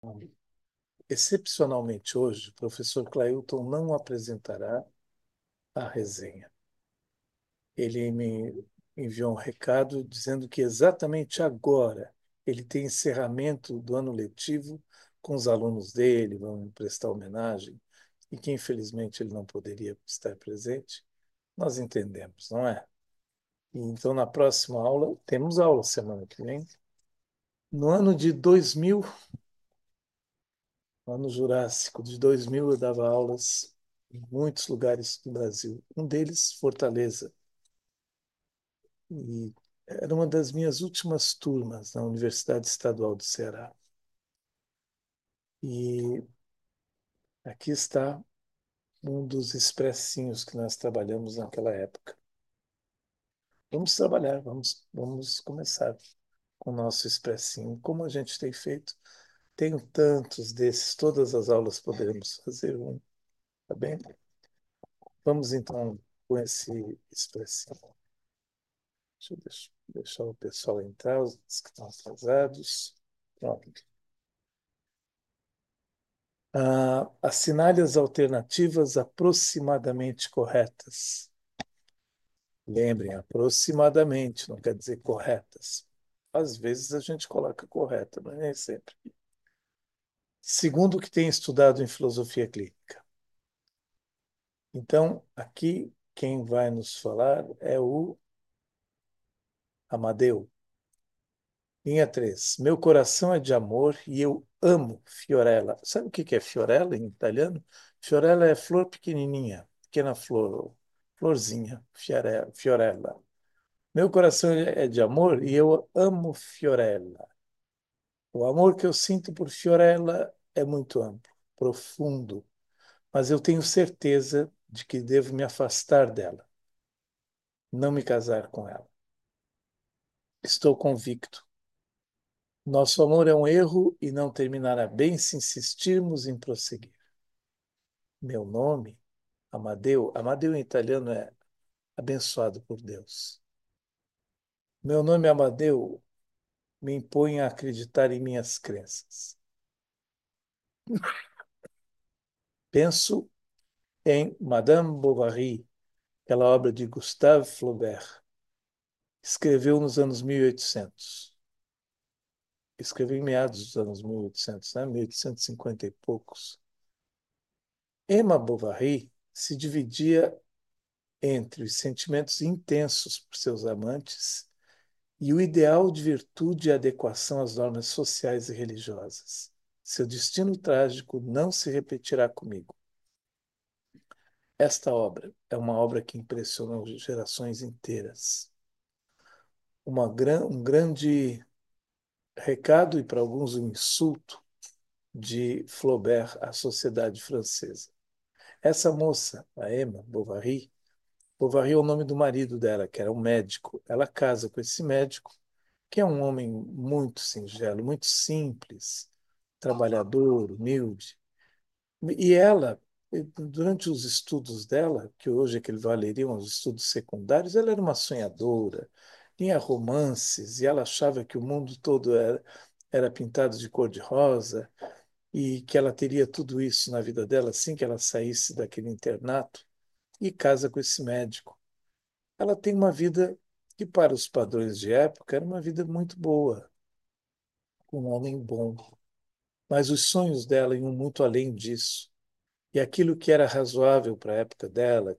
Excepcionalmente hoje, o professor Clailton não apresentará a resenha. Ele me enviou um recado dizendo que exatamente agora ele tem encerramento do ano letivo com os alunos dele, vão prestar homenagem, e que infelizmente ele não poderia estar presente. Nós entendemos, não é? E então, na próxima aula, temos aula semana que vem. No ano de 2000, ano Jurássico de 2000, eu dava aulas em muitos lugares do Brasil. Um deles, Fortaleza. E era uma das minhas últimas turmas na Universidade Estadual do Ceará. E aqui está um dos expressinhos que nós trabalhamos naquela época. Vamos trabalhar, vamos começar com o nosso expressinho, como a gente tem feito. Tenho tantos desses, todas as aulas poderemos fazer um, tá bem? Vamos então com esse expressinho. Deixar o pessoal entrar, os que estão atrasados. Pronto. Assinale as alternativas aproximadamente corretas. Lembrem, aproximadamente, não quer dizer corretas. Às vezes a gente coloca correta, mas nem sempre. Segundo o que tem estudado em filosofia clínica. Então, aqui quem vai nos falar é o Amadeu. Linha 3. Meu coração é de amor e eu amo Fiorella. Sabe o que é Fiorella em italiano? Fiorella é flor pequenininha, pequena flor, florzinha, Fiorella. Meu coração é de amor e eu amo Fiorella. O amor que eu sinto por Fiorella é muito amplo, profundo, mas eu tenho certeza de que devo me afastar dela, não me casar com ela. Estou convicto. Nosso amor é um erro e não terminará bem se insistirmos em prosseguir. Meu nome, Amadeu, Amadeu em italiano é abençoado por Deus. Meu nome, Amadeu, me impõe a acreditar em minhas crenças. Penso em Madame Bovary, aquela obra de Gustave Flaubert. Escreveu nos anos 1800. Escreveu em meados dos anos 1800, né? 1850 e poucos. Emma Bovary se dividia entre os sentimentos intensos por seus amantes e o ideal de virtude e adequação às normas sociais e religiosas. Seu destino trágico não se repetirá comigo. Esta obra é uma obra que impressionou gerações inteiras. Um grande recado e para alguns um insulto de Flaubert à sociedade francesa. Essa moça, a Emma Bovary, Bovary é o nome do marido dela, que era um médico. Ela casa com esse médico, que é um homem muito singelo, muito simples, trabalhador, humilde. E ela, durante os estudos dela, que hoje equivaleriam aos estudos secundários, ela era uma sonhadora, tinha romances, e ela achava que o mundo todo era pintado de cor-de-rosa, e que ela teria tudo isso na vida dela assim que ela saísse daquele internato, e casa com esse médico. Ela tem uma vida que, para os padrões de época, era uma vida muito boa, com um homem bom. Mas os sonhos dela iam muito além disso. E aquilo que era razoável para a época dela,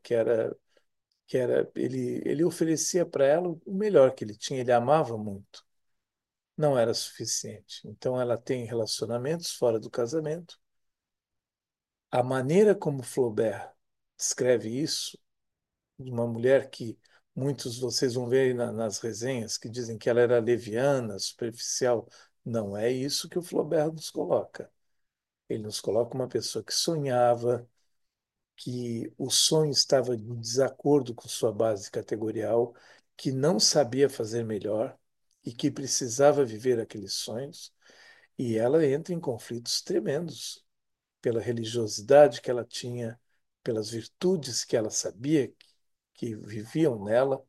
ele oferecia para ela o melhor que ele tinha, ele amava muito. Não era suficiente. Então ela tem relacionamentos fora do casamento. A maneira como Flaubert descreve isso, de uma mulher que muitos vocês vão ver aí nas resenhas que dizem que ela era leviana, superficial, não é isso que o Flaubert nos coloca. Ele nos coloca uma pessoa que sonhava, que o sonho estava em desacordo com sua base categorial, que não sabia fazer melhor e que precisava viver aqueles sonhos, e ela entra em conflitos tremendos pela religiosidade que ela tinha, pelas virtudes que ela sabia que viviam nela,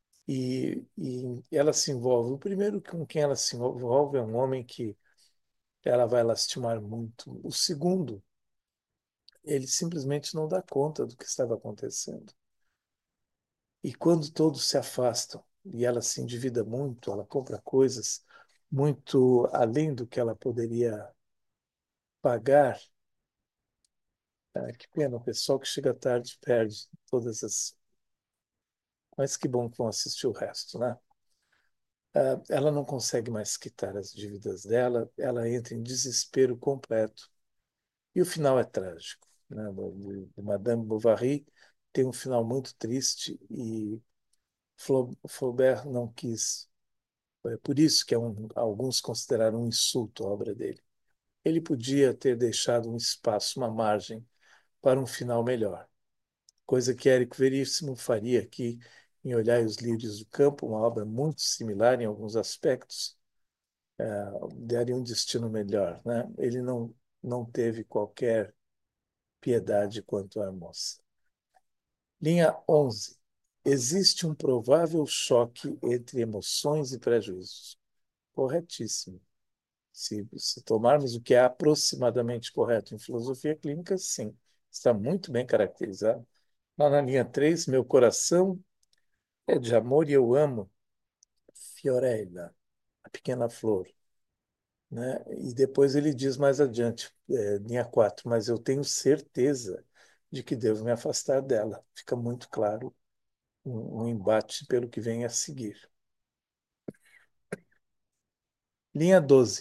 e ela se envolve. O primeiro com quem ela se envolve é um homem que ela vai lastimar muito. O segundo, ele simplesmente não dá conta do que estava acontecendo. E quando todos se afastam e ela se endivida muito, ela compra coisas muito além do que ela poderia pagar. Que pena, o pessoal que chega tarde perde todas as. Mas que bom que vão assistir o resto, né? Ela não consegue mais quitar as dívidas dela, ela entra em desespero completo. E o final é trágico, né? De Madame Bovary tem um final muito triste e Flaubert não quis. É por isso que alguns consideraram um insulto a obra dele. Ele podia ter deixado um espaço, uma margem para um final melhor, coisa que Érico Veríssimo faria aqui em Olhar os Lírios do Campo, uma obra muito similar em alguns aspectos, daria um destino melhor, né? Ele não teve qualquer piedade quanto à moça. Linha 11. Existe um provável choque entre emoções e prejuízos. Corretíssimo. Se tomarmos o que é aproximadamente correto em filosofia clínica, sim, está muito bem caracterizado. Lá na linha 3, meu coração é de amor e eu amo Fiorella, a pequena flor. Né? E depois ele diz mais adiante, linha 4, mas eu tenho certeza de que devo me afastar dela. Fica muito claro um embate pelo que vem a seguir. Linha 12.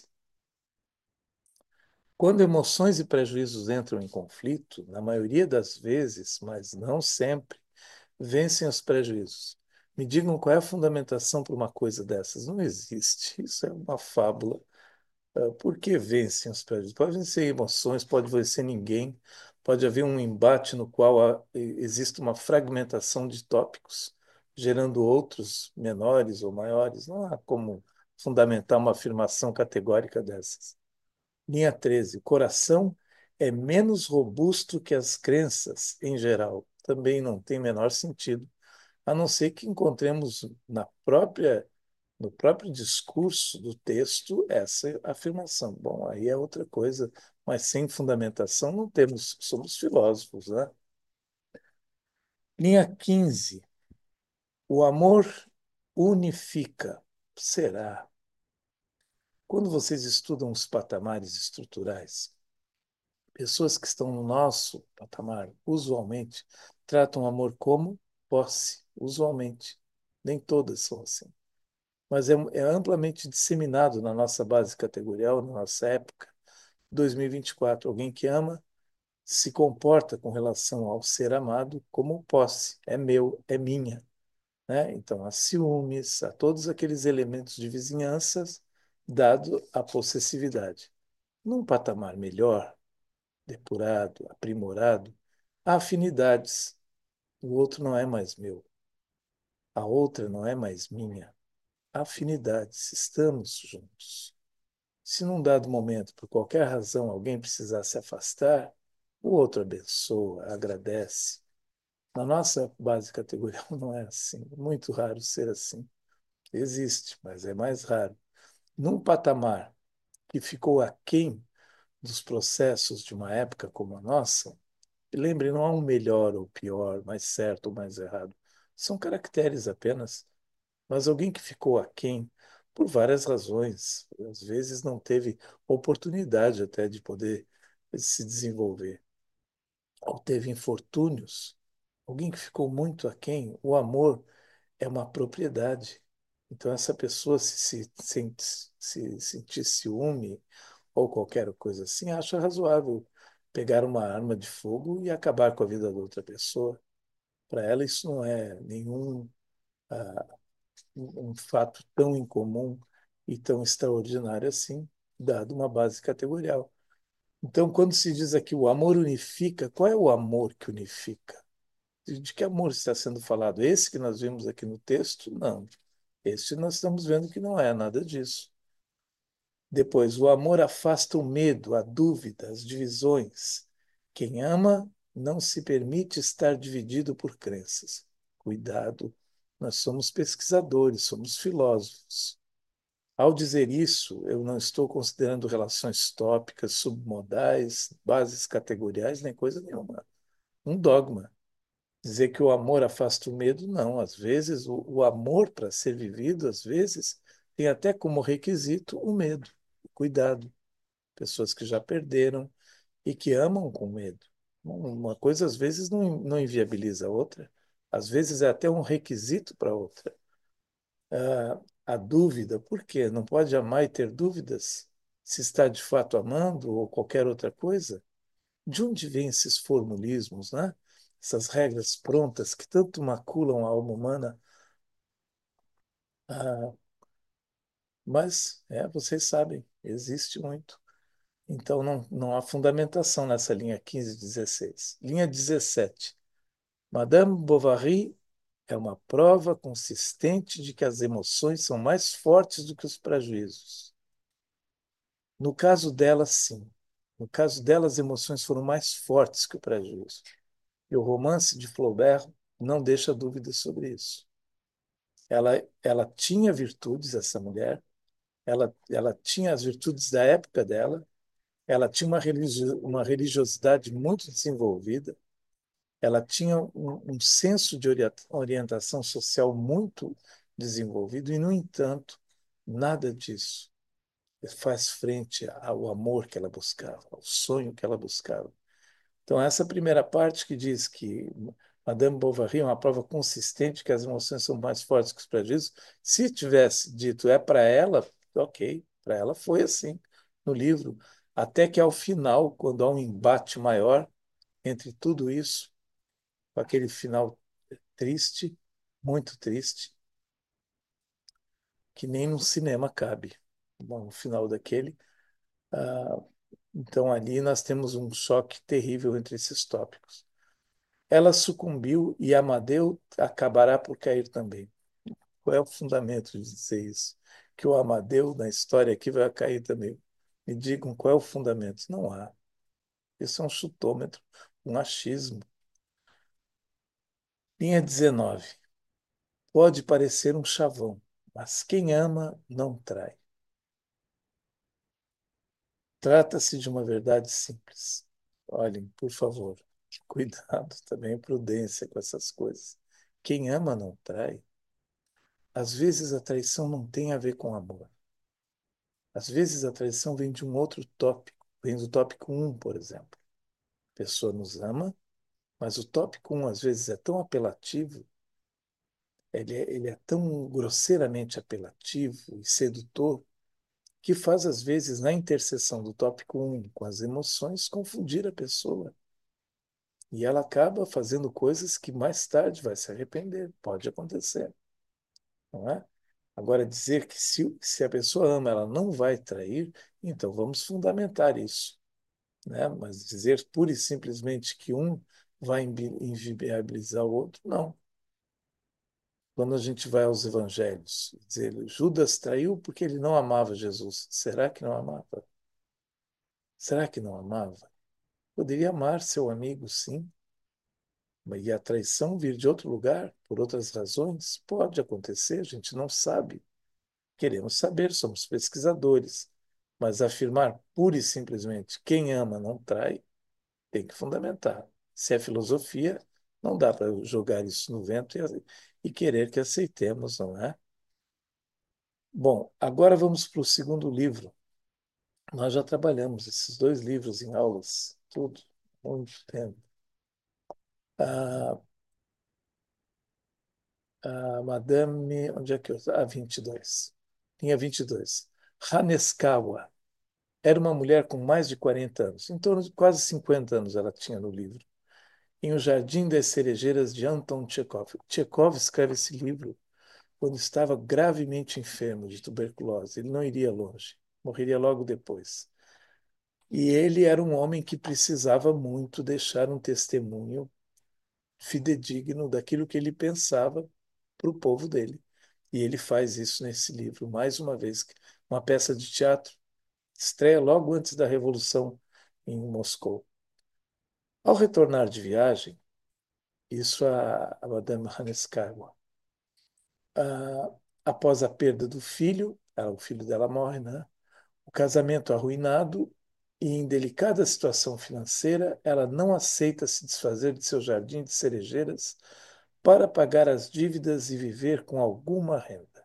Quando emoções e prejuízos entram em conflito, na maioria das vezes, mas não sempre, vencem os prejuízos. Me digam qual é a fundamentação para uma coisa dessas? Não existe. Isso é uma fábula. Por que vencem os prejuízos? Pode vencer emoções, pode vencer ninguém, pode haver um embate no qual existe uma fragmentação de tópicos, gerando outros menores ou maiores. Não há como fundamentar uma afirmação categórica dessas. Linha 13. O coração é menos robusto que as crenças em geral. Também não tem menor sentido, a não ser que encontremos no próprio discurso do texto essa afirmação. Bom, aí é outra coisa, mas sem fundamentação não temos, somos filósofos, né? Linha 15. O amor unifica. Será? Quando vocês estudam os patamares estruturais, pessoas que estão no nosso patamar, usualmente, tratam o amor como posse, usualmente. Nem todas são assim. Mas é amplamente disseminado na nossa base categorial, na nossa época, 2024. Alguém que ama se comporta com relação ao ser amado como posse, é meu, é minha. Né? Então, há ciúmes, há todos aqueles elementos de vizinhanças, dado a possessividade. Num patamar melhor, depurado, aprimorado, há afinidades. O outro não é mais meu, a outra não é mais minha. Há afinidades, estamos juntos. Se num dado momento, por qualquer razão, alguém precisar se afastar, o outro abençoa, agradece. Na nossa base categorial não é assim. É muito raro ser assim. Existe, mas é mais raro. Num patamar que ficou aquém dos processos de uma época como a nossa, lembre, não há um melhor ou pior, mais certo ou mais errado. São caracteres apenas. Mas alguém que ficou aquém por várias razões, às vezes não teve oportunidade até de poder se desenvolver, ou teve infortúnios, alguém que ficou muito aquém, o amor é uma propriedade. Então, essa pessoa, se sentir ciúme ou qualquer coisa assim, acha razoável pegar uma arma de fogo e acabar com a vida da outra pessoa. Para ela, isso não é nenhum um fato tão incomum e tão extraordinário assim, dado uma base categorial. Então, quando se diz aqui o amor unifica, qual é o amor que unifica? De que amor está sendo falado? Esse que nós vimos aqui no texto? Não. Esse nós estamos vendo que não é nada disso. Depois, o amor afasta o medo, a dúvida, as divisões. Quem ama não se permite estar dividido por crenças. Cuidado, nós somos pesquisadores, somos filósofos. Ao dizer isso, eu não estou considerando relações tópicas, submodais, bases categoriais, nem coisa nenhuma. Um dogma. Dizer que o amor afasta o medo, não. Às vezes, o amor, para ser vivido, às vezes, tem até como requisito o medo, o cuidado. Pessoas que já perderam e que amam com medo. Uma coisa, às vezes, não inviabiliza a outra. Às vezes, é até um requisito para a outra. A dúvida, por quê? Não pode amar e ter dúvidas? Se está de fato amando ou qualquer outra coisa? De onde vêm esses formulismos, né? Essas regras prontas que tanto maculam a alma humana? Ah, mas, vocês sabem, existe muito. Então, não há fundamentação nessa linha 15 e 16. Linha 17. Madame Bovary é uma prova consistente de que as emoções são mais fortes do que os prejuízos. No caso dela, sim. No caso dela, as emoções foram mais fortes que o prejuízo. E o romance de Flaubert não deixa dúvidas sobre isso. Ela tinha virtudes, essa mulher, ela tinha as virtudes da época dela, ela tinha uma religiosidade muito desenvolvida, ela tinha um senso de orientação social muito desenvolvido, e, no entanto, nada disso faz frente ao amor que ela buscava, ao sonho que ela buscava. Então, essa primeira parte que diz que Madame Bovary é uma prova consistente que as emoções são mais fortes que os prejuízos, se tivesse dito é para ela, ok, para ela foi assim no livro, até que ao final, quando há um embate maior entre tudo isso, com aquele final triste, muito triste, que nem no cinema cabe. Bom, o final daquele. ah, então, ali nós temos um choque terrível entre esses tópicos. Ela sucumbiu e Amadeu acabará por cair também. Qual é o fundamento de dizer isso? Que o Amadeu, na história aqui, vai cair também. Me digam qual é o fundamento. Não há. Isso é um chutômetro, um achismo. Linha 19. Pode parecer um chavão, mas quem ama não trai. Trata-se de uma verdade simples. Olhem, por favor, cuidado também, prudência com essas coisas. Quem ama não trai. Às vezes a traição não tem a ver com amor. Às vezes a traição vem de um outro tópico, vem do tópico um, por exemplo. A pessoa nos ama, mas o tópico um às vezes é tão apelativo, ele é tão grosseiramente apelativo e sedutor, que faz, às vezes, na interseção do tópico um com as emoções, confundir a pessoa. E ela acaba fazendo coisas que mais tarde vai se arrepender. Pode acontecer, não é? Agora, dizer que se a pessoa ama, ela não vai trair, então vamos fundamentar isso, né? Mas dizer pura e simplesmente que um vai inviabilizar o outro, não. Quando a gente vai aos evangelhos, dizer Judas traiu porque ele não amava Jesus. Será que não amava? Será que não amava? Poderia amar seu amigo, sim, e a traição vir de outro lugar, por outras razões? Pode acontecer, a gente não sabe. Queremos saber, somos pesquisadores. Mas afirmar pura e simplesmente quem ama não trai, tem que fundamentar. Se é filosofia, não dá para jogar isso no vento e querer que aceitemos, não é? Bom, agora vamos para o segundo livro. Nós já trabalhamos esses dois livros em aulas, tudo, muito tempo. A, a Madame, onde é que eu... Ah, 22. Linha 22. Haneskawa era uma mulher com mais de 40 anos, em torno de quase 50 anos ela tinha no livro, em O Jardim das Cerejeiras de Anton Chekhov. Chekhov escreve esse livro quando estava gravemente enfermo de tuberculose. Ele não iria longe, morreria logo depois. E ele era um homem que precisava muito deixar um testemunho fidedigno daquilo que ele pensava para o povo dele. E ele faz isso nesse livro, mais uma vez, uma peça de teatro, estreia logo antes da Revolução em Moscou. Ao retornar de viagem, isso a Madame Haneskawa, após a perda do filho, o filho dela morre, né? O casamento arruinado e em delicada situação financeira, ela não aceita se desfazer de seu jardim de cerejeiras para pagar as dívidas e viver com alguma renda.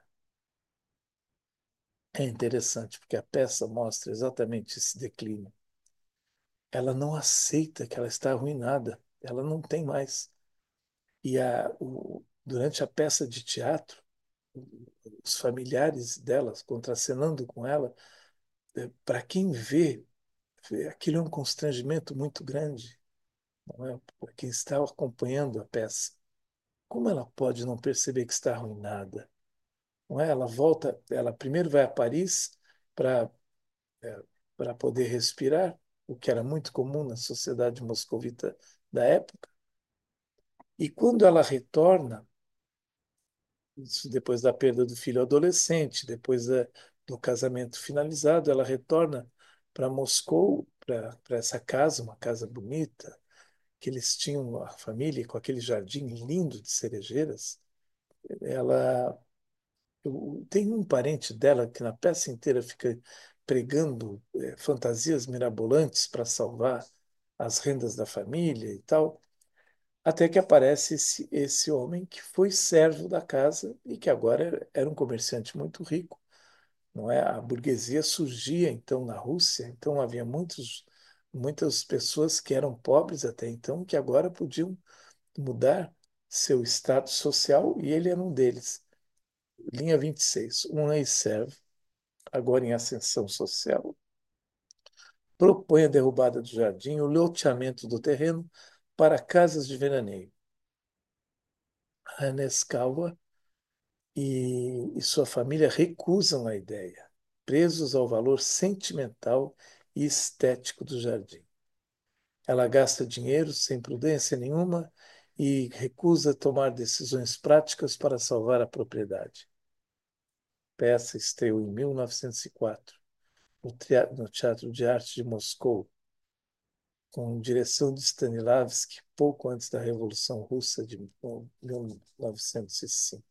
É interessante, porque a peça mostra exatamente esse declínio. Ela não aceita que ela está arruinada, ela não tem mais. Durante a peça de teatro, os familiares delas contracenando com ela, para quem vê, aquilo é um constrangimento muito grande, não é? Para quem está acompanhando a peça. Como ela pode não perceber que está arruinada? Não é? Ela volta, ela primeiro vai a Paris para para poder respirar, o que era muito comum na sociedade moscovita da época. E quando ela retorna, isso depois da perda do filho adolescente, do casamento finalizado, ela retorna para Moscou, para essa casa, uma casa bonita, que eles tinham a família com aquele jardim lindo de cerejeiras. Ela tem um parente dela que na peça inteira fica pregando fantasias mirabolantes para salvar as rendas da família e tal, até que aparece esse homem que foi servo da casa e que agora era um comerciante muito rico, não é? A burguesia surgia então na Rússia, então havia muitas pessoas que eram pobres até então, que agora podiam mudar seu status social e ele era um deles. Linha 26, um ex-servo, agora em ascensão social, propõe a derrubada do jardim e o loteamento do terreno para casas de veraneio. Haneskawa e sua família recusam a ideia, presos ao valor sentimental e estético do jardim. Ela gasta dinheiro sem prudência nenhuma e recusa tomar decisões práticas para salvar a propriedade. A peça estreou em 1904 no Teatro de Arte de Moscou, com direção de Stanislavski, pouco antes da Revolução Russa de 1905.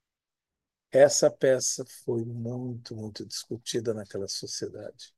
Essa peça foi muito, muito discutida naquela sociedade.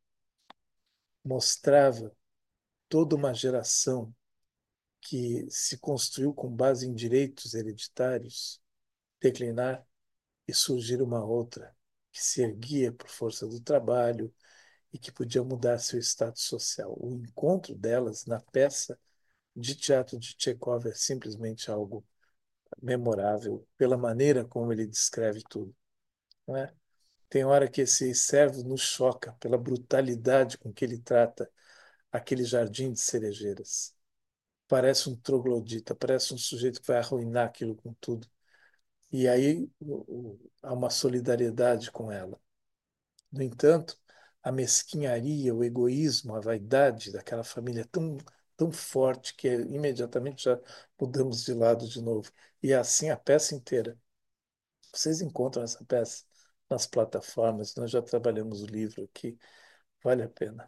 Mostrava toda uma geração que se construiu com base em direitos hereditários declinar e surgir uma outra que se erguia por força do trabalho e que podia mudar seu status social. O encontro delas na peça de teatro de Chekhov é simplesmente algo memorável pela maneira como ele descreve tudo, não é? Tem hora que esse servo nos choca pela brutalidade com que ele trata aquele jardim de cerejeiras. Parece um troglodita, parece um sujeito que vai arruinar aquilo com tudo. E aí há uma solidariedade com ela. No entanto, a mesquinharia, o egoísmo, a vaidade daquela família é tão forte que imediatamente já mudamos de lado de novo. E é assim a peça inteira. Vocês encontram essa peça nas plataformas, nós já trabalhamos o livro aqui, vale a pena.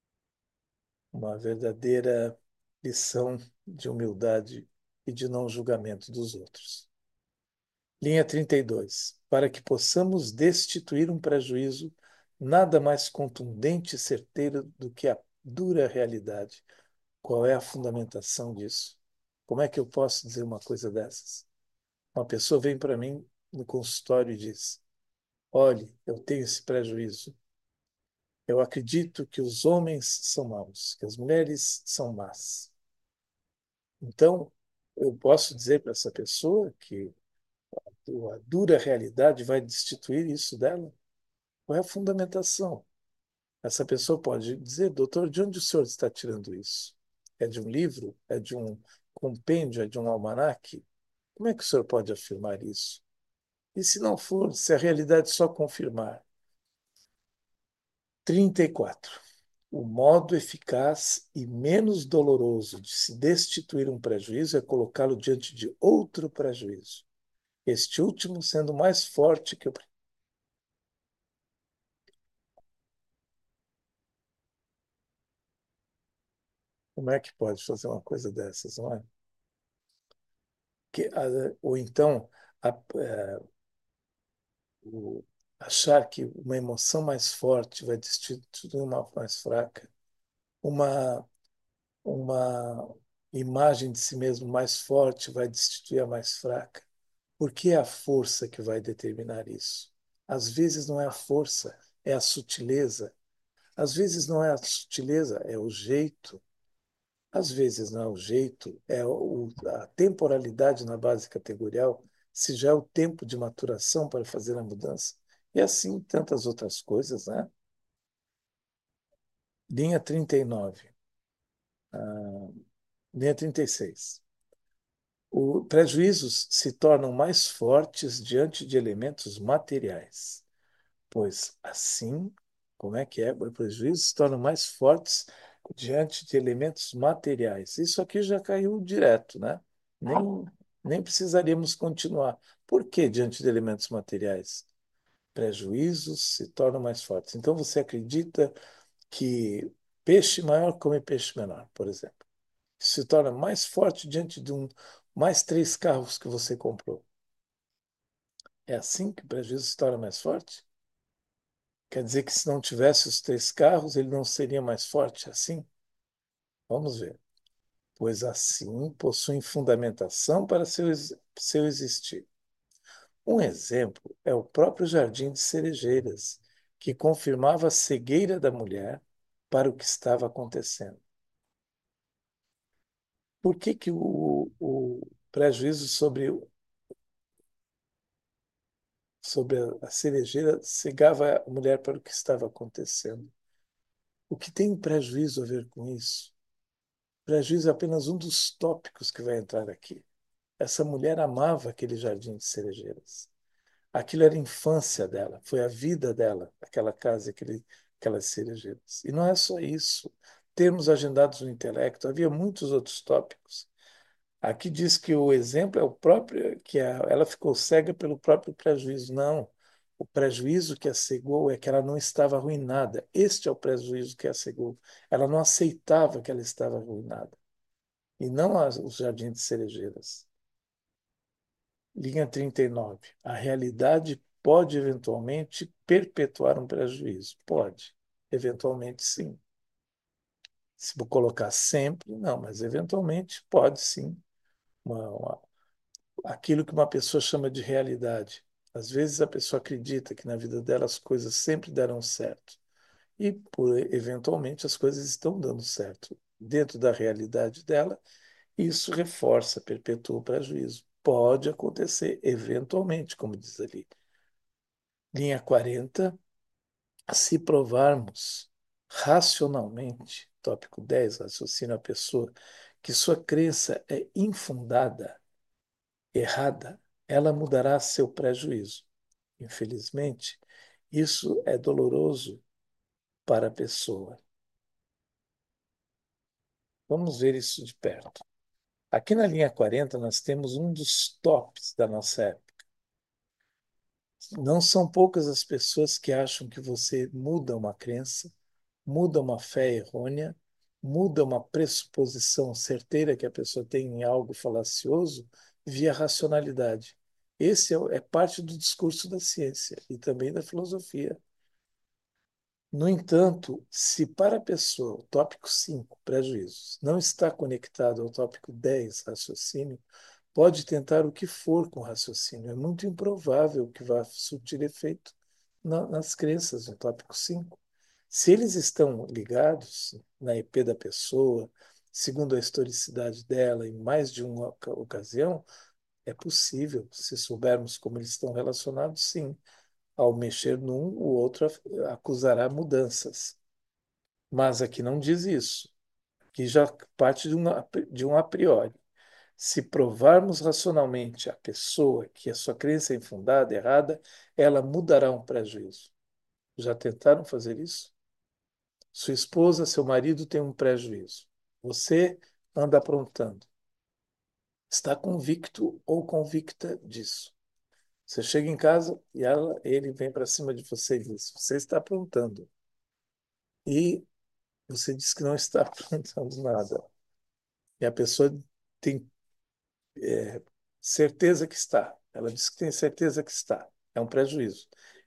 Uma verdadeira lição de humildade e de não julgamento dos outros. Linha 32. Para que possamos destituir um prejuízo, nada mais contundente e certeiro do que a dura realidade. Qual é a fundamentação disso? Como é que eu posso dizer uma coisa dessas? Uma pessoa vem para mim no consultório e diz: olhe, eu tenho esse prejuízo. Eu acredito que os homens são maus, que as mulheres são más. Então, eu posso dizer para essa pessoa que a dura realidade vai destituir isso dela? Qual é a fundamentação? Essa pessoa pode dizer, doutor, de onde o senhor está tirando isso? É de um livro? É de um compêndio? É de um almanaque? Como é que o senhor pode afirmar isso? E se não for, se a realidade só confirmar? 34. O modo eficaz e menos doloroso de se destituir um prejuízo é colocá-lo diante de outro prejuízo, este último sendo mais forte que o primeiro. Como é que pode fazer uma coisa dessas, não é? Ou então, a, achar que uma emoção mais forte vai destituir uma mais fraca, uma, uma imagem de si mesmo mais forte vai destituir a mais fraca. Por que é a força que vai determinar isso? Às vezes não é a força, é a sutileza. Às vezes não é a sutileza, é o jeito. Às vezes não é o jeito, é a temporalidade na base categorial, se já é o tempo de maturação para fazer a mudança. E assim tantas outras coisas, né? Linha 39, linha 36. Os prejuízos se tornam mais fortes diante de elementos materiais, pois assim, como é que é? Os prejuízos se tornam mais fortes diante de elementos materiais. Isso aqui já caiu direto, né? Nem, nem precisaríamos continuar. Por que diante de elementos materiais? Prejuízos se tornam mais fortes. Então você acredita que peixe maior come peixe menor, por exemplo. Se torna mais forte diante de mais três carros que você comprou. É assim que o prejuízo se torna mais forte? Quer dizer que se não tivesse os três carros, ele não seria mais forte assim? Vamos ver. Pois assim possuem fundamentação para seu existir. Um exemplo é o próprio Jardim de Cerejeiras, que confirmava a cegueira da mulher para o que estava acontecendo. Por que, que o prejuízo sobre a cerejeira cegava a mulher para o que estava acontecendo? O que tem prejuízo a ver com isso? Prejuízo é apenas um dos tópicos que vai entrar aqui. Essa mulher amava aquele jardim de cerejeiras. Aquilo era a infância dela, foi a vida dela, aquela casa, aquelas cerejeiras. E não é só isso. Termos agendados no intelecto, havia muitos outros tópicos. Aqui diz que o exemplo é o próprio, ela ficou cega pelo próprio prejuízo. Não. O prejuízo que a cegou é que ela não estava arruinada. Este é o prejuízo que a cegou. Ela não aceitava que ela estava arruinada. E não os jardins de cerejeiras. Linha 39. A realidade pode eventualmente perpetuar um prejuízo? Pode. Eventualmente, sim. Se vou colocar sempre, não, mas eventualmente pode sim. Aquilo que uma pessoa chama de realidade. Às vezes a pessoa acredita que na vida dela as coisas sempre darão certo. E, eventualmente, as coisas estão dando certo. Dentro da realidade dela, isso reforça, perpetua o prejuízo. Pode acontecer, eventualmente, como diz ali. Linha 40, se provarmos racionalmente, tópico 10, raciocina a pessoa, que sua crença é infundada, errada, ela mudará seu prejuízo. Infelizmente, isso é doloroso para a pessoa. Vamos ver isso de perto. Aqui na linha 40, nós temos um dos tops da nossa época. Não são poucas as pessoas que acham que você muda uma crença, muda uma fé errônea, muda uma pressuposição certeira que a pessoa tem em algo falacioso via racionalidade. Esse é parte do discurso da ciência e também da filosofia. No entanto, se para a pessoa o tópico 5, prejuízos, não está conectado ao tópico 10, raciocínio, pode tentar o que for com o raciocínio. É muito improvável que vá surtir efeito nas crenças no tópico 5. Se eles estão ligados na EP da pessoa, segundo a historicidade dela, em mais de uma ocasião, é possível, se soubermos como eles estão relacionados, sim. Ao mexer num, o outro acusará mudanças. Mas aqui não diz isso, que já parte de um a priori. Se provarmos racionalmente a pessoa que a sua crença é infundada, errada, ela mudará um prejuízo. Já tentaram fazer isso? Sua esposa, seu marido tem um prejuízo. Você anda aprontando. Está convicto ou convicta disso. Você chega em casa e ele vem para cima de você e diz: Você está aprontando. E você diz que não está aprontando nada. E a pessoa tem certeza que está. Ela diz que tem certeza que está. É um prejuízo.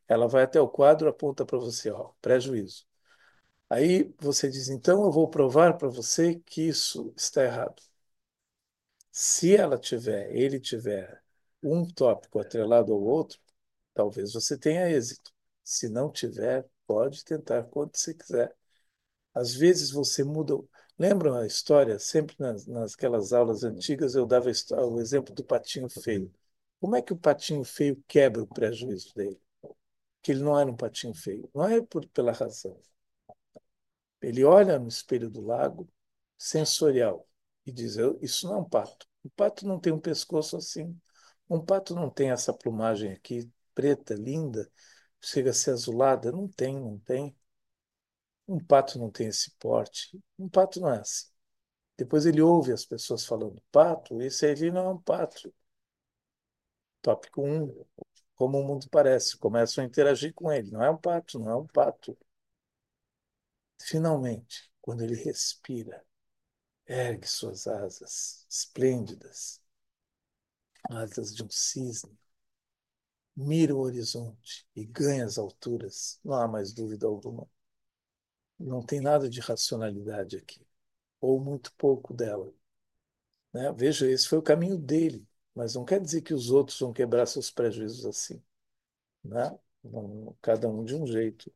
Ela vai até o quadro, aponta para você, ó, prejuízo. Aí você diz, então eu vou provar para você que isso está errado. Se ele tiver um tópico atrelado ao outro, talvez você tenha êxito. Se não tiver, pode tentar quando você quiser. Às vezes você muda. Lembra a história? Sempre nasquelas aulas antigas eu dava o exemplo do patinho feio. Como é que o patinho feio quebra o prejuízo dele? Que ele não era um patinho feio. Não é pela razão. Ele olha no espelho do lago, sensorial, e diz: Isso não é um pato. O pato não tem um pescoço assim. Um pato não tem essa plumagem aqui, preta, linda, chega a ser azulada. Não tem, não tem. Um pato não tem esse porte. Um pato não é assim. Depois ele ouve as pessoas falando: pato, esse aí não é um pato. Tópico um, como o mundo parece. Começam a interagir com ele. Não é um pato, não é um pato. Finalmente, quando ele respira, ergue suas asas esplêndidas, asas de um cisne, mira o horizonte e ganha as alturas. Não há mais dúvida alguma. Não tem nada de racionalidade aqui, ou muito pouco dela, né? Veja, esse foi o caminho dele, mas não quer dizer que os outros vão quebrar seus prejuízos assim, né? Cada um de um jeito.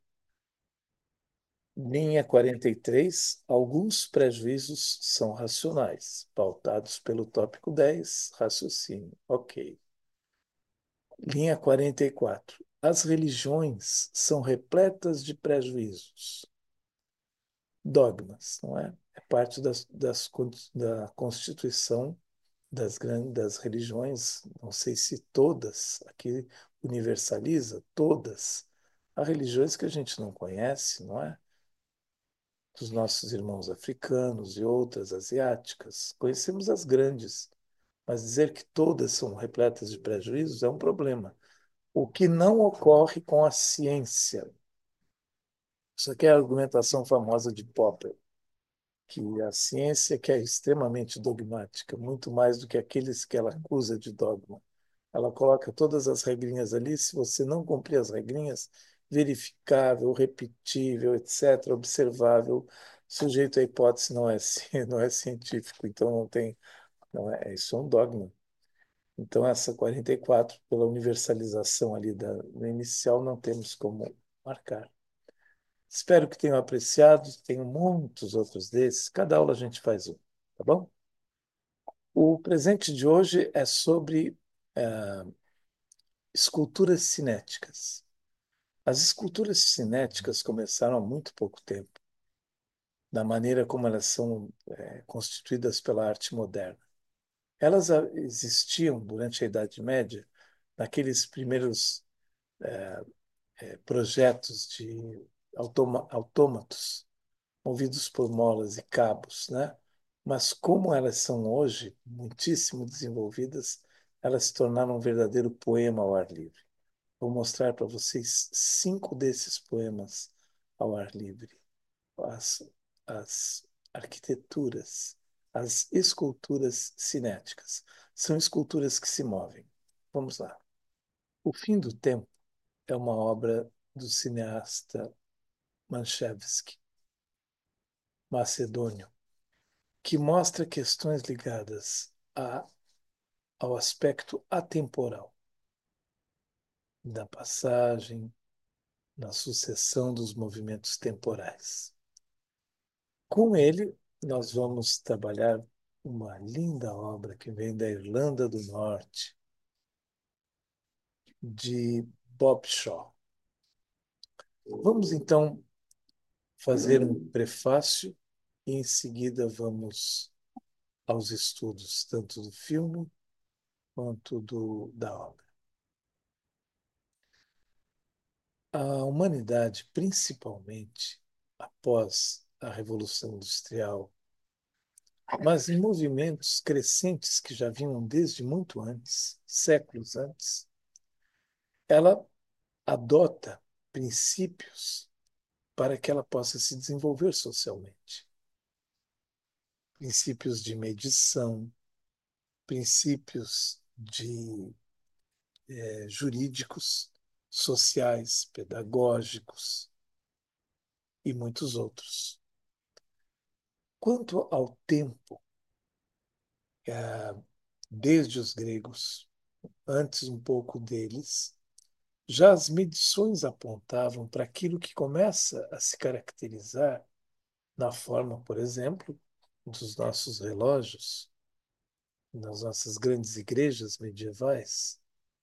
Linha 43, alguns prejuízos são racionais, pautados pelo tópico 10, raciocínio. Ok. Linha 44. As religiões são repletas de prejuízos, dogmas, não é? É parte da constituição das religiões, não sei se todas, aqui universaliza todas. Há religiões que a gente não conhece, não é? Dos nossos irmãos africanos e outras asiáticas. Conhecemos as grandes, mas dizer que todas são repletas de prejuízos é um problema. O que não ocorre com a ciência. Isso aqui é a argumentação famosa de Popper, que a ciência que é extremamente dogmática, muito mais do que aqueles que ela acusa de dogma. Ela coloca todas as regrinhas ali, se você não cumprir as regrinhas, verificável, repetível, etc., observável, sujeito à hipótese não é, não é científico, então não tem, não é, isso é um dogma. Então, essa 44, pela universalização ali no inicial, não temos como marcar. Espero que tenham apreciado. Tenho muitos outros desses. Cada aula a gente faz um, tá bom? O presente de hoje é sobre esculturas cinéticas. As esculturas cinéticas começaram há muito pouco tempo, da maneira como elas são constituídas pela arte moderna. Elas existiam durante a Idade Média, naqueles primeiros projetos de autômatos movidos por molas e cabos, né? Mas como elas são hoje muitíssimo desenvolvidas, elas se tornaram um verdadeiro poema ao ar livre. Vou mostrar para vocês 5 desses poemas ao ar livre. As, as arquiteturas, as esculturas cinéticas. São esculturas que se movem. Vamos lá. O Fim do Tempo é uma obra do cineasta Manchevski, macedônio, que mostra questões ligadas ao aspecto atemporal da passagem, na sucessão dos movimentos temporais. Com ele, nós vamos trabalhar uma linda obra que vem da Irlanda do Norte, de Bob Shaw. Vamos então fazer um prefácio e em seguida vamos aos estudos tanto do filme quanto da obra. A humanidade, principalmente após a Revolução Industrial, mas em movimentos crescentes que já vinham desde muito antes, séculos antes, ela adota princípios para que ela possa se desenvolver socialmente. Princípios de medição, princípios jurídicos, sociais, pedagógicos e muitos outros. Quanto ao tempo, desde os gregos, antes um pouco deles, já as medições apontavam para aquilo que começa a se caracterizar na forma, por exemplo, dos nossos relógios, nas nossas grandes igrejas medievais,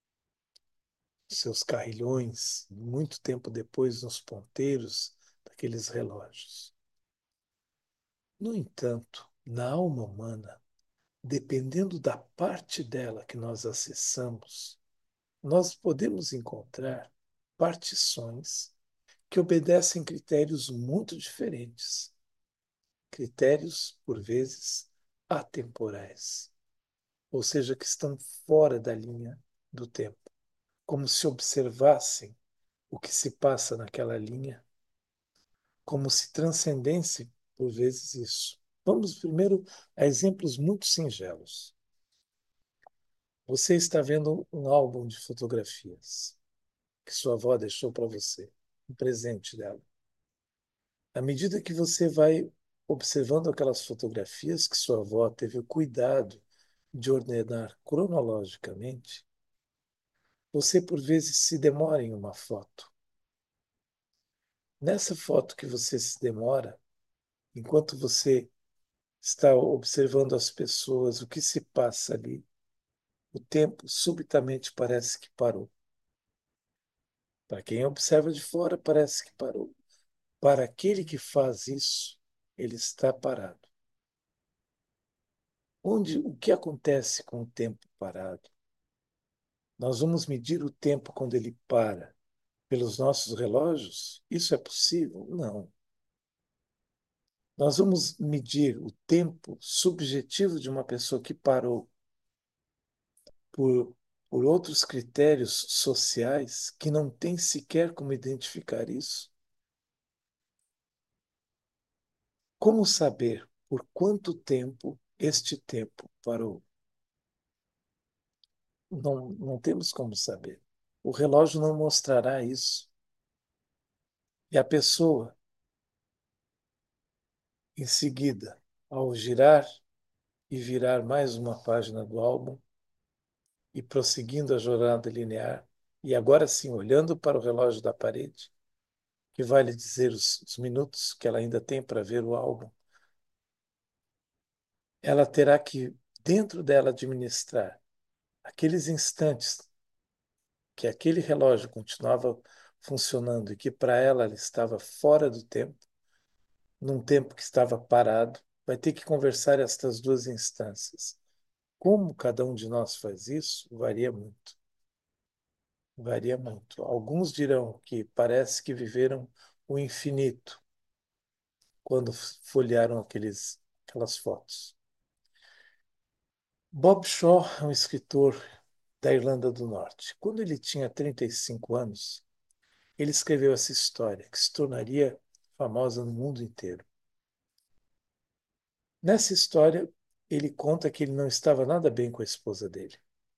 seus carrilhões, muito tempo depois nos ponteiros daqueles relógios. No entanto, na alma humana, dependendo da parte dela que nós acessamos, nós podemos encontrar partições que obedecem critérios muito diferentes, critérios, por vezes, atemporais, ou seja, que estão fora da linha do tempo, como se observassem o que se passa naquela linha, como se transcendesse, por vezes, isso. Vamos primeiro a exemplos muito singelos. Você está vendo um álbum de fotografias que sua avó deixou para você, um presente dela. À medida que você vai observando aquelas fotografias que sua avó teve o cuidado de ordenar cronologicamente, você por vezes se demora em uma foto. Nessa foto que você se demora, enquanto você está observando as pessoas, o que se passa ali, o tempo subitamente parece que parou. Para quem observa de fora, parece que parou. Para aquele que faz isso, ele está parado. O que acontece com o tempo parado? Nós vamos medir o tempo quando ele para pelos nossos relógios? Isso é possível? Não. Nós vamos medir o tempo subjetivo de uma pessoa que parou por, por outros critérios sociais que não tem sequer como identificar isso? Como saber por quanto tempo este tempo parou? Não temos como saber. O relógio não mostrará isso. E a pessoa, em seguida, ao girar e virar mais uma página do álbum e prosseguindo a jornada linear, e agora sim, olhando para o relógio da parede, que vai lhe dizer os minutos que ela ainda tem para ver o álbum, ela terá que, dentro dela, administrar aqueles instantes que aquele relógio continuava funcionando e que para ela estava fora do tempo, num tempo que estava parado, vai ter que conversar estas duas instâncias. Como cada um de nós faz isso, varia muito. Varia muito. Alguns dirão que parece que viveram o infinito quando folhearam aquelas fotos. Bob Shaw é um escritor da Irlanda do Norte. Quando ele tinha 35 anos, ele escreveu essa história que se tornaria famosa no mundo inteiro. Nessa história, ele conta que ele não estava nada bem com a esposa dele.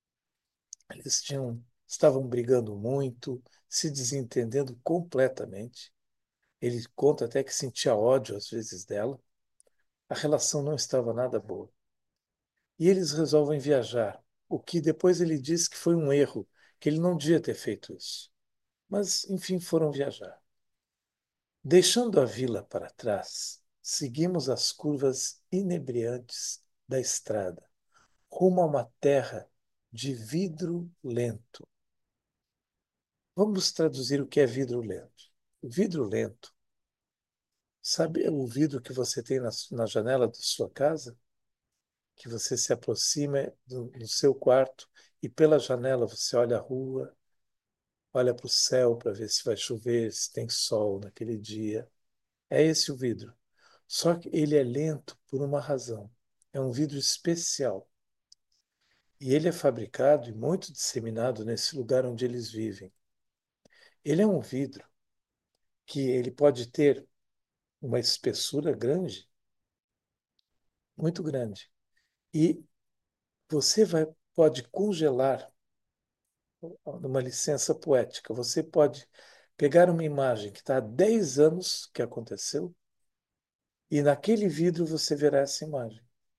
Estavam brigando muito, se desentendendo completamente. Ele conta até que sentia ódio às vezes dela. A relação não estava nada boa. E eles resolvem viajar, o que depois ele diz que foi um erro, que ele não devia ter feito isso. Mas, enfim, foram viajar. Deixando a vila para trás, seguimos as curvas inebriantes da estrada, rumo a uma terra de vidro lento. Vamos traduzir o que é vidro lento. O vidro lento, sabe o vidro que você tem na janela da sua casa? Que você se aproxima do seu quarto e pela janela você olha a rua, olha para o céu para ver se vai chover, se tem sol naquele dia. É esse o vidro. Só que ele é lento por uma razão. É um vidro especial. E ele é fabricado e muito disseminado nesse lugar onde eles vivem. Ele é um vidro que ele pode ter uma espessura grande, muito grande. E você pode congelar numa licença poética. Você pode pegar uma imagem que está há 10 anos que aconteceu e naquele vidro você verá essa imagem.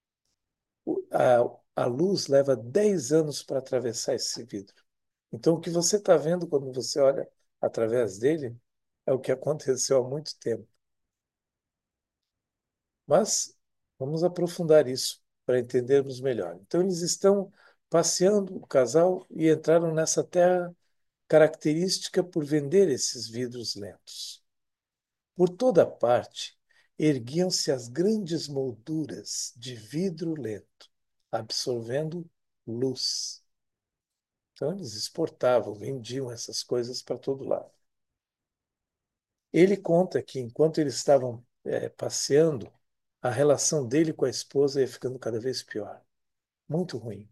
A luz leva 10 anos para atravessar esse vidro. Então, o que você está vendo quando você olha através dele é o que aconteceu há muito tempo. Mas vamos aprofundar isso para entendermos melhor. Então, eles estão passeando, o casal, e entraram nessa terra característica por vender esses vidros lentos. Por toda parte, erguiam-se as grandes molduras de vidro lento, absorvendo luz. Então, eles exportavam, vendiam essas coisas para todo lado. Ele conta que, enquanto eles estavam passeando, a relação dele com a esposa ia ficando cada vez pior, muito ruim.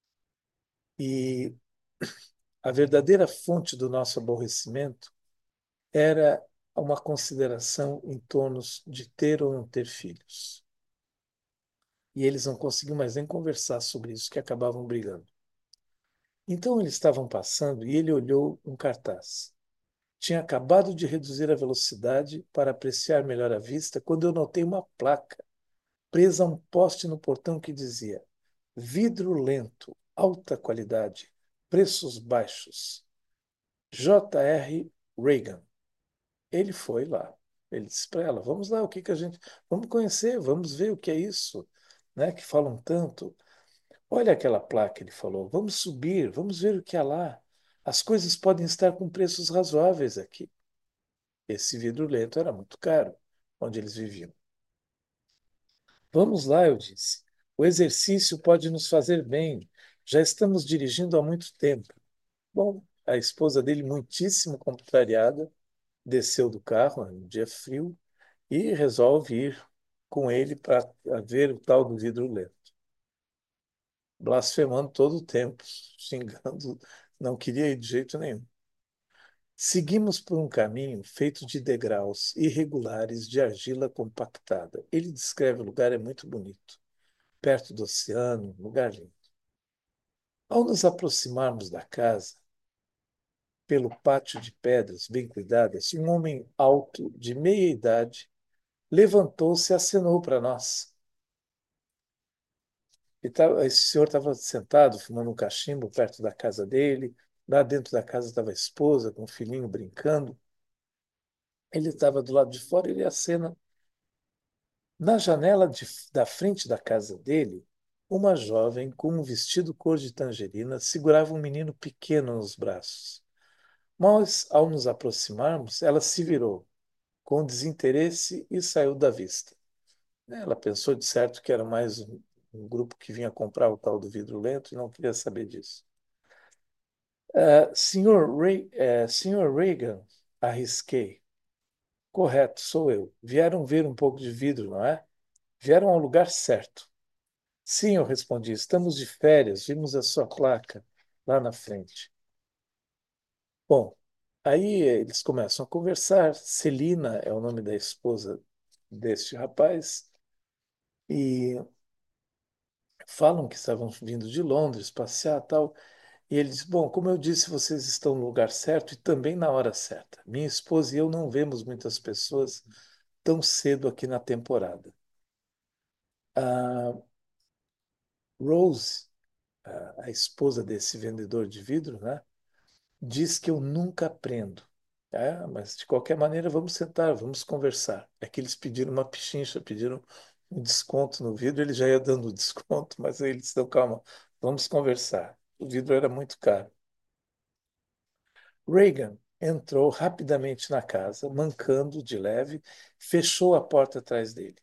E a verdadeira fonte do nosso aborrecimento era uma consideração em torno de ter ou não ter filhos. E eles não conseguiam mais nem conversar sobre isso, que acabavam brigando. Então eles estavam passando e ele olhou um cartaz. Tinha acabado de reduzir a velocidade para apreciar melhor a vista quando eu notei uma placa presa a um poste no portão que dizia: vidro lento, alta qualidade, preços baixos. J.R. Reagan. Ele foi lá. Ele disse para ela: vamos lá, o que que a gente. Vamos conhecer, vamos ver o que é isso, né? Que falam tanto. Olha aquela placa, ele falou. Vamos subir, vamos ver o que há lá. As coisas podem estar com preços razoáveis aqui. Esse vidro lento era muito caro, onde eles viviam. Vamos lá, eu disse. O exercício pode nos fazer bem. Já estamos dirigindo há muito tempo. Bom, a esposa dele, muitíssimo contrariada, desceu do carro, um dia frio, e resolve ir com ele para ver o tal do vidro lento. Blasfemando todo o tempo, xingando, não queria ir de jeito nenhum. Seguimos por um caminho feito de degraus irregulares de argila compactada. Ele descreve o lugar, é muito bonito. Perto do oceano, um lugar lindo. Ao nos aproximarmos da casa, pelo pátio de pedras bem cuidadas, um homem alto, de meia idade, levantou-se e acenou para nós. Esse senhor estava sentado, fumando um cachimbo perto da casa dele. Lá dentro da casa estava a esposa, com o filhinho brincando. Ele estava do lado de fora, ele acena. Na janela da frente da casa dele, uma jovem com um vestido cor de tangerina segurava um menino pequeno nos braços. Mas, ao nos aproximarmos, ela se virou com desinteresse e saiu da vista. Ela pensou de certo que era mais um grupo que vinha comprar o tal do vidro lento e não queria saber disso. Senhor Reagan, arrisquei. Correto, sou eu. Vieram ver um pouco de vidro, não é? Vieram ao lugar certo. Sim, eu respondi. Estamos de férias, vimos a sua placa lá na frente. Bom, aí eles começam a conversar. Celina é o nome da esposa deste rapaz. E falam que estavam vindo de Londres passear tal. E ele diz: bom, como eu disse, vocês estão no lugar certo e também na hora certa. Minha esposa e eu não vemos muitas pessoas tão cedo aqui na temporada. A Rose, a esposa desse vendedor de vidro, né, diz que eu nunca aprendo. Mas de qualquer maneira, vamos sentar, vamos conversar. É que eles pediram uma pichincha, pediram um desconto no vidro, ele já ia dando o desconto, mas aí eles disseram, calma, vamos conversar. O vidro era muito caro. Reagan entrou rapidamente na casa, mancando de leve, fechou a porta atrás dele.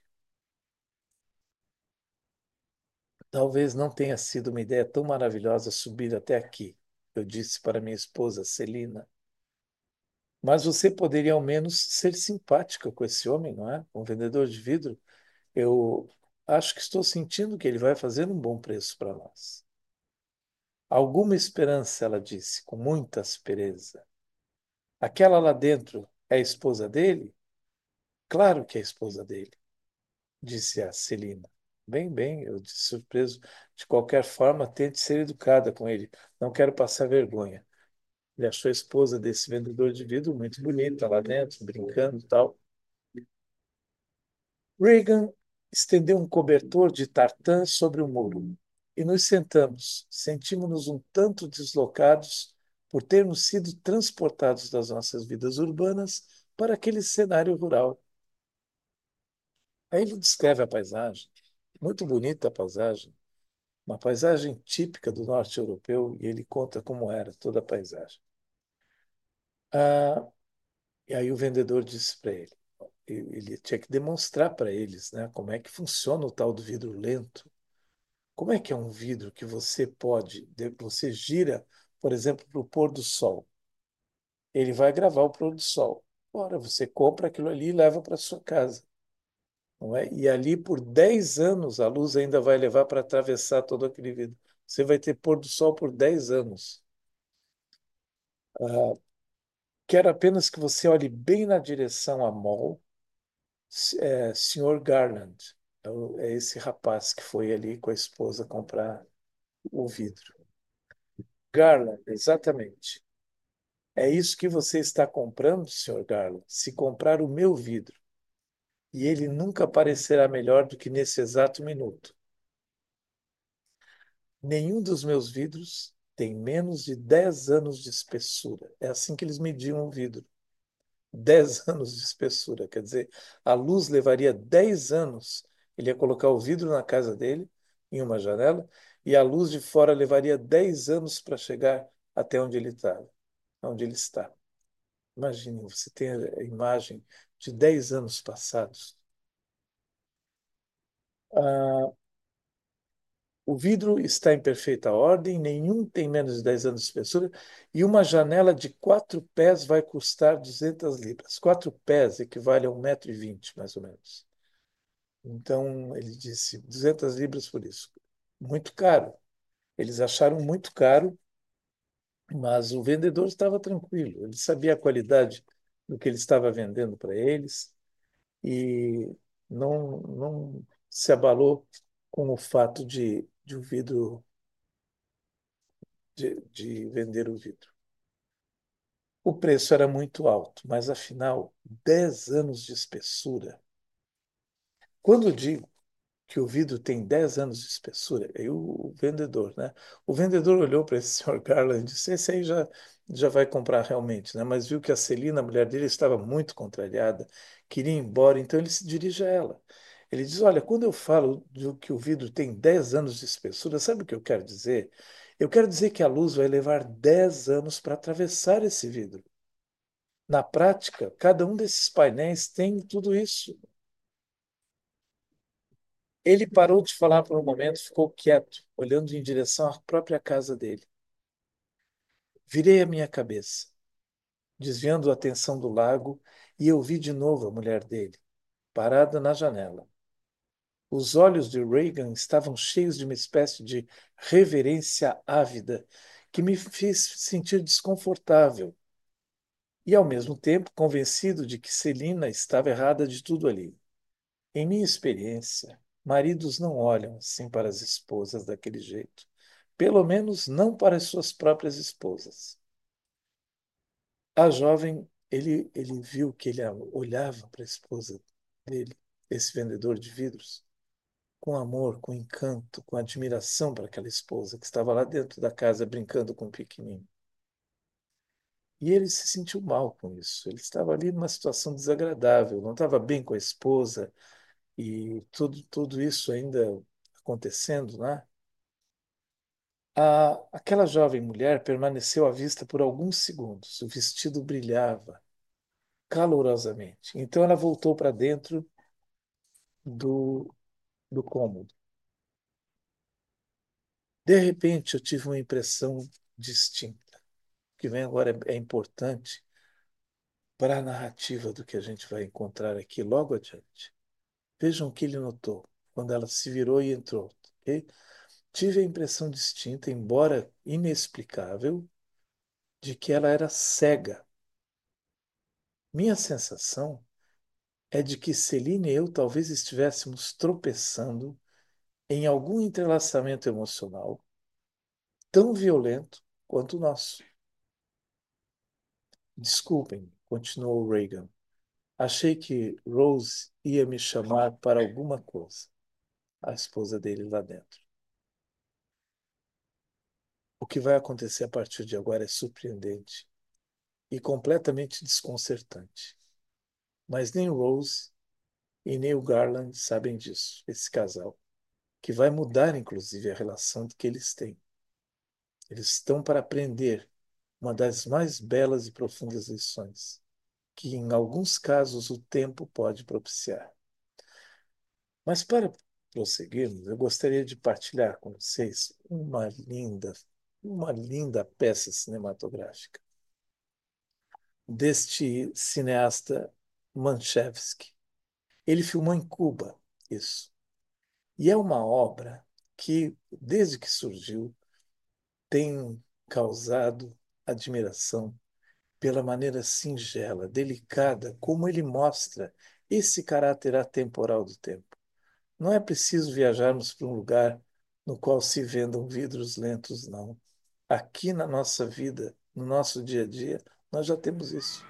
Talvez não tenha sido uma ideia tão maravilhosa subir até aqui, eu disse para minha esposa Celina. Mas você poderia ao menos ser simpática com esse homem, não é? Um vendedor de vidro. Eu acho que estou sentindo que ele vai fazer um bom preço para nós. Alguma esperança, ela disse, com muita aspereza. Aquela lá dentro é a esposa dele? Claro que é a esposa dele, disse a Celina. Bem, bem, eu disse surpreso. De qualquer forma, tente ser educada com ele. Não quero passar vergonha. Ele achou a esposa desse vendedor de vidro muito bonita lá dentro, brincando e tal. Reagan estendeu um cobertor de tartã sobre o muro e nos sentamos. Sentimos-nos um tanto deslocados por termos sido transportados das nossas vidas urbanas para aquele cenário rural. Aí ele descreve a paisagem, muito bonita a paisagem, uma paisagem típica do norte europeu, e ele conta como era toda a paisagem. Ah, e aí o vendedor disse para ele, ele tinha que demonstrar para eles, né, como é que funciona o tal do vidro lento. Como é que é um vidro que você pode, você gira, por exemplo, para o pôr do sol. Ele vai gravar o pôr do sol. Ora, você compra aquilo ali e leva para sua casa, não é? E ali por 10 anos a luz ainda vai levar para atravessar todo aquele vidro. Você vai ter pôr do sol por 10 anos. Ah, quero apenas que você olhe bem na direção a mall, Sr. Garland. É esse rapaz que foi ali com a esposa comprar o vidro. Garland, exatamente. É isso que você está comprando, Sr. Garland, se comprar o meu vidro. E ele nunca parecerá melhor do que nesse exato minuto. Nenhum dos meus vidros tem menos de 10 anos de espessura. É assim que eles mediam o vidro. 10 anos de espessura. Quer dizer, a luz levaria 10 anos. Ele ia colocar o vidro na casa dele, em uma janela, e a luz de fora levaria 10 anos para chegar até onde ele está, onde ele está. Imagine, você tem a imagem de 10 anos passados. Ah, o vidro está em perfeita ordem, nenhum tem menos de 10 anos de espessura, e uma janela de 4 pés vai custar 200 libras. 4 pés equivale a 1,20 m, mais ou menos. Então, ele disse 200 libras por isso. Muito caro. Eles acharam muito caro, mas o vendedor estava tranquilo. Ele sabia a qualidade do que ele estava vendendo para eles e não se abalou com o fato de o vidro, de vender o vidro. O preço era muito alto, mas afinal, 10 anos de espessura. Quando eu digo que o vidro tem 10 anos de espessura, aí o vendedor, né? O vendedor olhou para esse senhor Garland e disse: esse aí já vai comprar realmente, né? Mas viu que a Celina, a mulher dele, estava muito contrariada, queria ir embora, então ele se dirige a ela. Ele diz: olha, quando eu falo que o vidro tem 10 anos de espessura, sabe o que eu quero dizer? Eu quero dizer que a luz vai levar 10 anos para atravessar esse vidro. Na prática, cada um desses painéis tem tudo isso. Ele parou de falar por um momento, ficou quieto, olhando em direção à própria casa dele. Virei a minha cabeça, desviando a atenção do lago, e eu vi de novo a mulher dele, parada na janela. Os olhos de Reagan estavam cheios de uma espécie de reverência ávida que me fez sentir desconfortável e, ao mesmo tempo, convencido de que Celina estava errada de tudo ali. Em minha experiência, maridos não olham assim para as esposas daquele jeito. Pelo menos não para as suas próprias esposas. A jovem, ele viu que ele olhava para a esposa dele, esse vendedor de vidros, com amor, com encanto, com admiração para aquela esposa que estava lá dentro da casa brincando com o pequenino. E ele se sentiu mal com isso. Ele estava ali numa situação desagradável, não estava bem com a esposa, e tudo isso ainda acontecendo, né? Aquela jovem mulher permaneceu à vista por alguns segundos. O vestido brilhava calorosamente. Então ela voltou para dentro do, do cômodo. De repente, eu tive uma impressão distinta. O que vem agora é importante para a narrativa do que a gente vai encontrar aqui logo adiante. Vejam o que ele notou quando ela se virou e entrou. Ok? Tive a impressão distinta, embora inexplicável, de que ela era cega. Minha sensação é de que Celine e eu talvez estivéssemos tropeçando em algum entrelaçamento emocional tão violento quanto o nosso. Desculpem, continuou Reagan. Achei que Rose ia me chamar para alguma coisa. A esposa dele lá dentro. O que vai acontecer a partir de agora é surpreendente e completamente desconcertante. Mas nem Rose e nem o Garland sabem disso, esse casal, que vai mudar inclusive a relação que eles têm. Eles estão para aprender uma das mais belas e profundas lições, que em alguns casos o tempo pode propiciar. Mas para prosseguirmos, eu gostaria de partilhar com vocês uma linda peça cinematográfica deste cineasta Manchevski. Ele filmou em Cuba, isso. E é uma obra que, desde que surgiu, tem causado admiração pela maneira singela, delicada, como ele mostra esse caráter atemporal do tempo. Não é preciso viajarmos para um lugar no qual se vendam vidros lentos, não. Aqui na nossa vida, no nosso dia a dia, nós já temos isso.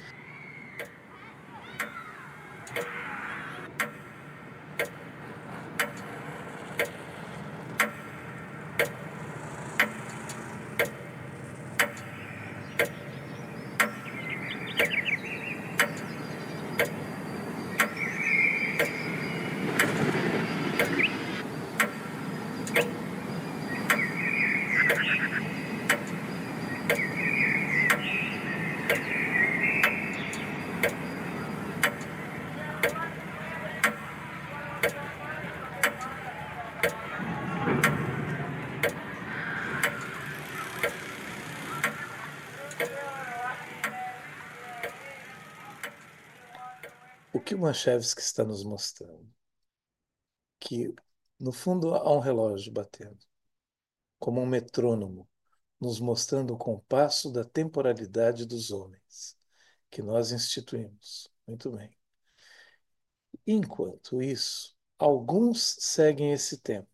O que o Manchevski está nos mostrando? Que, no fundo, há um relógio batendo, como um metrônomo, nos mostrando o compasso da temporalidade dos homens, que nós instituímos. Muito bem. Enquanto isso, alguns seguem esse tempo,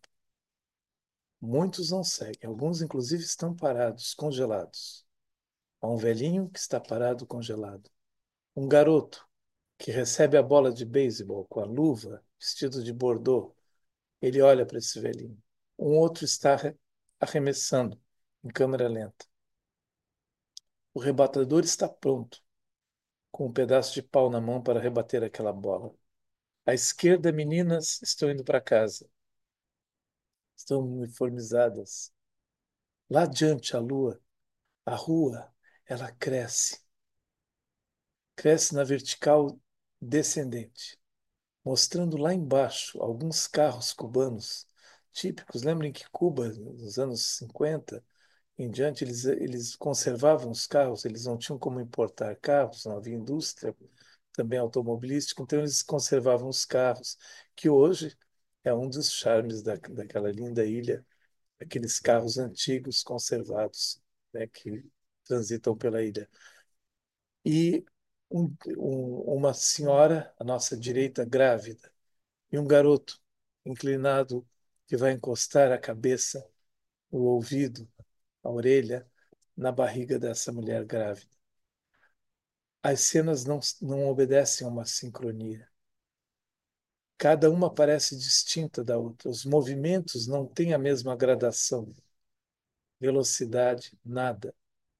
muitos não seguem, alguns, inclusive, estão parados, congelados. Há um velhinho que está parado, congelado. Um garoto que recebe a bola de beisebol com a luva, vestido de bordô. Ele olha para esse velhinho. Um outro está arremessando em câmera lenta. O rebatedor está pronto, com um pedaço de pau na mão para rebater aquela bola. À esquerda, meninas estão indo para casa. Estão uniformizadas. Lá adiante, a rua, ela cresce. Cresce na vertical descendente, mostrando lá embaixo alguns carros cubanos típicos. Lembrem que Cuba, nos anos 50 em diante, eles conservavam os carros, eles não tinham como importar carros, não havia indústria também automobilística, então eles conservavam os carros, que hoje é um dos charmes daquela linda ilha, aqueles carros antigos conservados, né, que transitam pela ilha. E uma senhora à nossa direita grávida e um garoto inclinado que vai encostar a cabeça, o ouvido, a orelha na barriga dessa mulher grávida. As cenas não obedecem a uma sincronia. Cada uma parece distinta da outra. Os movimentos não têm a mesma gradação, velocidade, nada.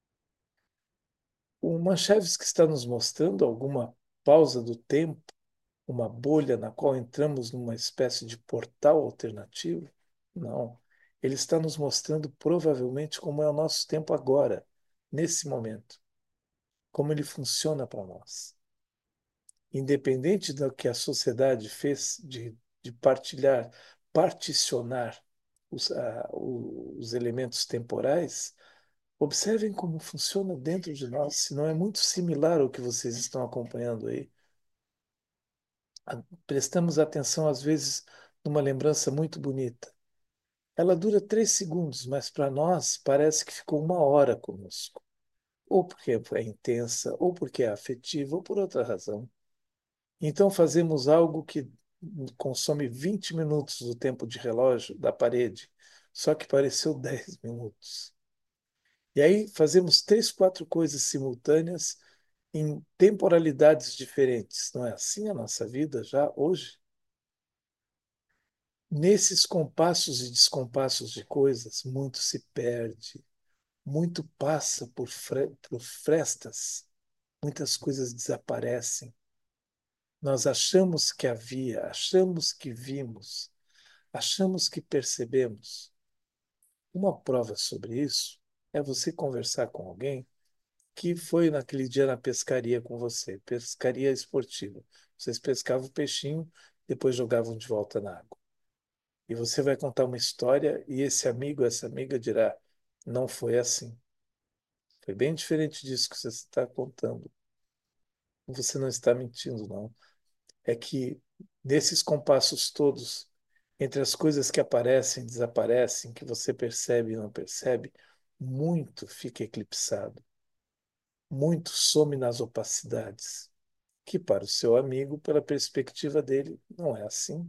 O Manchevski está nos mostrando alguma pausa do tempo, uma bolha na qual entramos numa espécie de portal alternativo? Não. Ele está nos mostrando provavelmente como é o nosso tempo agora, nesse momento, como ele funciona para nós. Independente do que a sociedade fez de partilhar, particionar os elementos temporais, observem como funciona dentro de nós, se não é muito similar ao que vocês estão acompanhando aí. Prestamos atenção, às vezes, numa lembrança muito bonita. Ela dura 3 segundos, mas para nós parece que ficou uma hora conosco. Ou porque é intensa, ou porque é afetiva, ou por outra razão. Então fazemos algo que consome 20 minutos do tempo de relógio da parede, só que pareceu 10 minutos. E aí fazemos três, quatro coisas simultâneas em temporalidades diferentes. Não é assim a nossa vida já hoje? Nesses compassos e descompassos de coisas, muito se perde, muito passa por frestas, muitas coisas desaparecem. Nós achamos que havia, achamos que vimos, achamos que percebemos. Uma prova sobre isso é você conversar com alguém que foi naquele dia na pescaria com você, pescaria esportiva. Vocês pescavam o peixinho, depois jogavam de volta na água. E você vai contar uma história e esse amigo, essa amiga dirá: não foi assim. Foi bem diferente disso que você está contando. Você não está mentindo, não. É que nesses compassos todos, entre as coisas que aparecem e desaparecem, que você percebe e não percebe, muito fica eclipsado, muito some nas opacidades, que para o seu amigo, pela perspectiva dele, não é assim.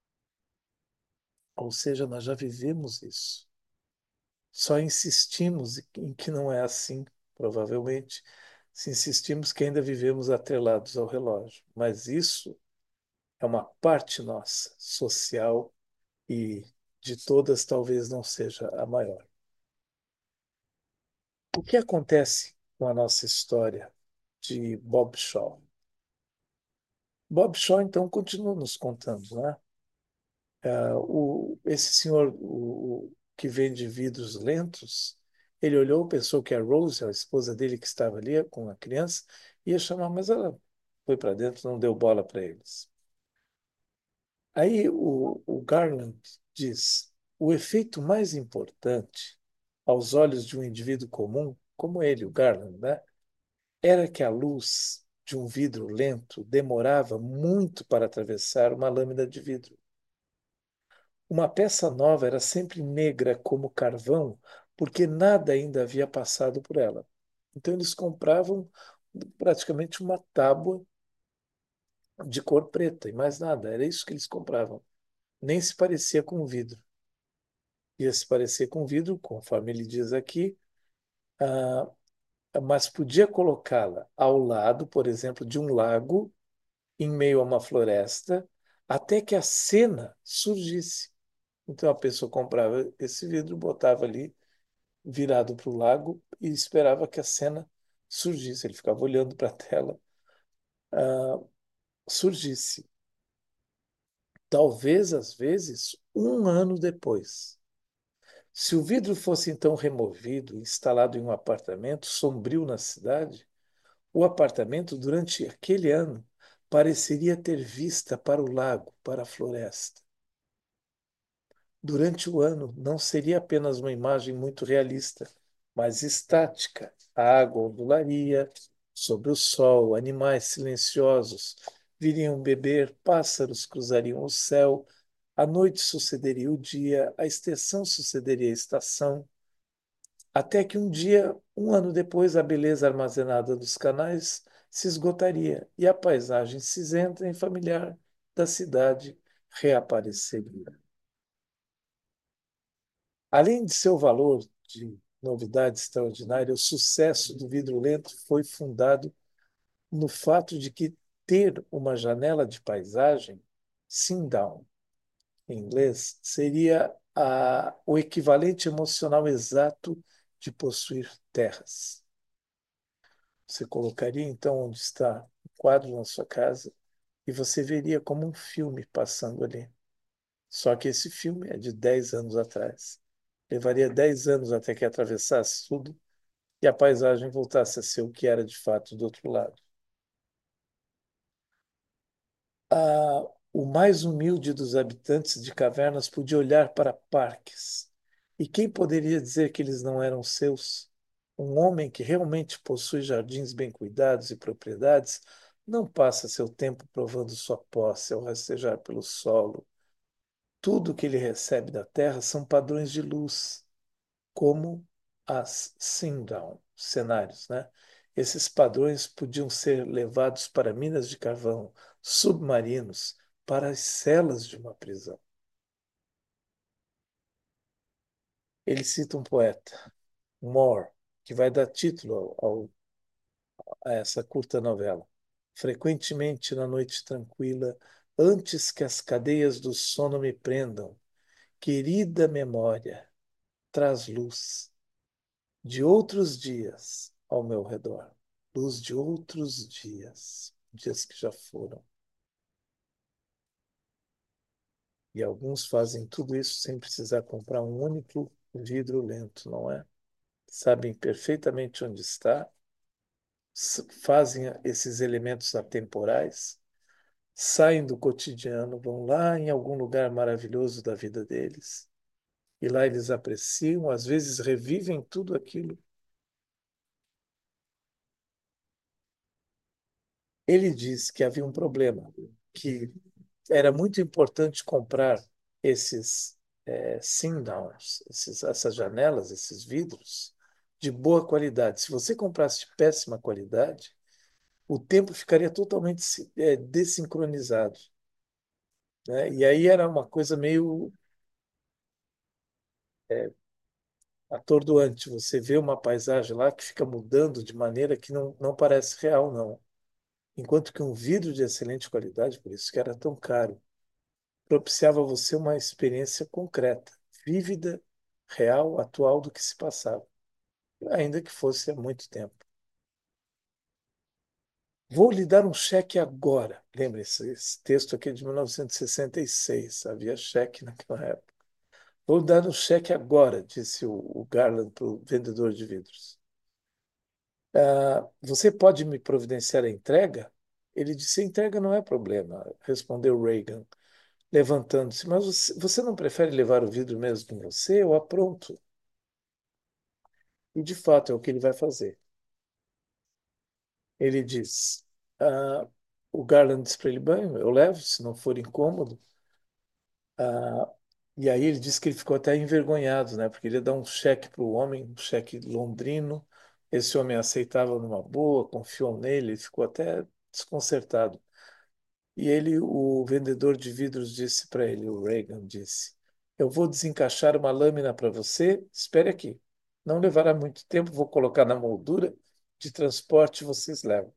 Ou seja, nós já vivemos isso. Só insistimos em que não é assim, provavelmente, se insistimos que ainda vivemos atrelados ao relógio. Mas isso é uma parte nossa, social, e de todas talvez não seja a maior. O que acontece com a nossa história de Bob Shaw? Bob Shaw, então, continua nos contando, né? Esse senhor que vende vidros lentos, ele olhou, pensou que a Rose, a esposa dele que estava ali com a criança, ia chamar, mas ela foi para dentro, não deu bola para eles. Aí o Garland diz: o efeito mais importante aos olhos de um indivíduo comum, como ele, o Garland, né, era que a luz de um vidro lento demorava muito para atravessar uma lâmina de vidro. Uma peça nova era sempre negra como carvão, porque nada ainda havia passado por ela. Então eles compravam praticamente uma tábua de cor preta e mais nada. Era isso que eles compravam. Nem se parecia com vidro. Ia se parecer com vidro, conforme ele diz aqui, ah, mas podia colocá-la ao lado, por exemplo, de um lago, em meio a uma floresta, até que a cena surgisse. Então a pessoa comprava esse vidro, botava ali virado para o lago e esperava que a cena surgisse. Ele ficava olhando para a tela, ah, surgisse. Talvez, às vezes, um ano depois. Se o vidro fosse então removido e instalado em um apartamento sombrio na cidade, o apartamento, durante aquele ano, pareceria ter vista para o lago, para a floresta. Durante o ano, não seria apenas uma imagem muito realista, mas estática. A água ondularia sobre o sol, animais silenciosos viriam beber, pássaros cruzariam o céu, a noite sucederia o dia, a estação sucederia a estação, até que um dia, um ano depois, a beleza armazenada dos canais se esgotaria e a paisagem cinzenta e familiar da cidade reapareceria. Além de seu valor de novidade extraordinária, o sucesso do vidro lento foi fundado no fato de que ter uma janela de paisagem, sit down, em inglês, seria o equivalente emocional exato de possuir terras. Você colocaria então onde está o quadro na sua casa e você veria como um filme passando ali. Só que esse filme é de 10 anos atrás. Levaria 10 anos até que atravessasse tudo e a paisagem voltasse a ser o que era de fato do outro lado. O mais humilde dos habitantes de cavernas podia olhar para parques. E quem poderia dizer que eles não eram seus? Um homem que realmente possui jardins bem cuidados e propriedades não passa seu tempo provando sua posse ao rastejar pelo solo. Tudo que ele recebe da terra são padrões de luz, como as Sindown, cenários, né? Esses padrões podiam ser levados para minas de carvão, submarinos, para as celas de uma prisão. Ele cita um poeta, Moore. que vai dar título a essa curta novela. Frequentemente na noite tranquila, antes que as cadeias do sono me prendam, querida memória, traz luz de outros dias ao meu redor. Luz de outros dias, dias que já foram. E alguns fazem tudo isso sem precisar comprar um único vidro lento, não é? Sabem perfeitamente onde está, fazem esses elementos atemporais, saem do cotidiano, vão lá em algum lugar maravilhoso da vida deles, e lá eles apreciam, às vezes revivem tudo aquilo. Ele diz que havia um problema, que era muito importante comprar esses sindowns, essas janelas, esses vidros, de boa qualidade. Se você comprasse de péssima qualidade, o tempo ficaria totalmente desincronizado, né? E aí era uma coisa meio atordoante. Você vê uma paisagem lá que fica mudando de maneira que não parece real, não. Enquanto que um vidro de excelente qualidade, por isso que era tão caro, propiciava a você uma experiência concreta, vívida, real, atual do que se passava, ainda que fosse há muito tempo. Vou lhe dar um cheque agora. Lembre-se, esse texto aqui é de 1966, havia cheque naquela época. Vou dar um cheque agora, disse o Garland para o vendedor de vidros. Você pode me providenciar a entrega? Ele disse: a entrega não é problema, respondeu Reagan, levantando-se. Mas você não prefere levar o vidro mesmo com você? Eu apronto. E de fato é o que ele vai fazer. Ele diz: ah, o Garland diz para ele: bem, eu levo, se não for incômodo. Ah, e aí ele disse que ele ficou até envergonhado, né? Porque ele ia dar um cheque para o homem, um cheque londrino. Esse homem aceitava numa boa, confiou nele, ele ficou até desconcertado. E ele, o vendedor de vidros, disse para ele, o Reagan disse: eu vou desencaixar uma lâmina para você, espere aqui. Não levará muito tempo, vou colocar na moldura de transporte e vocês levam.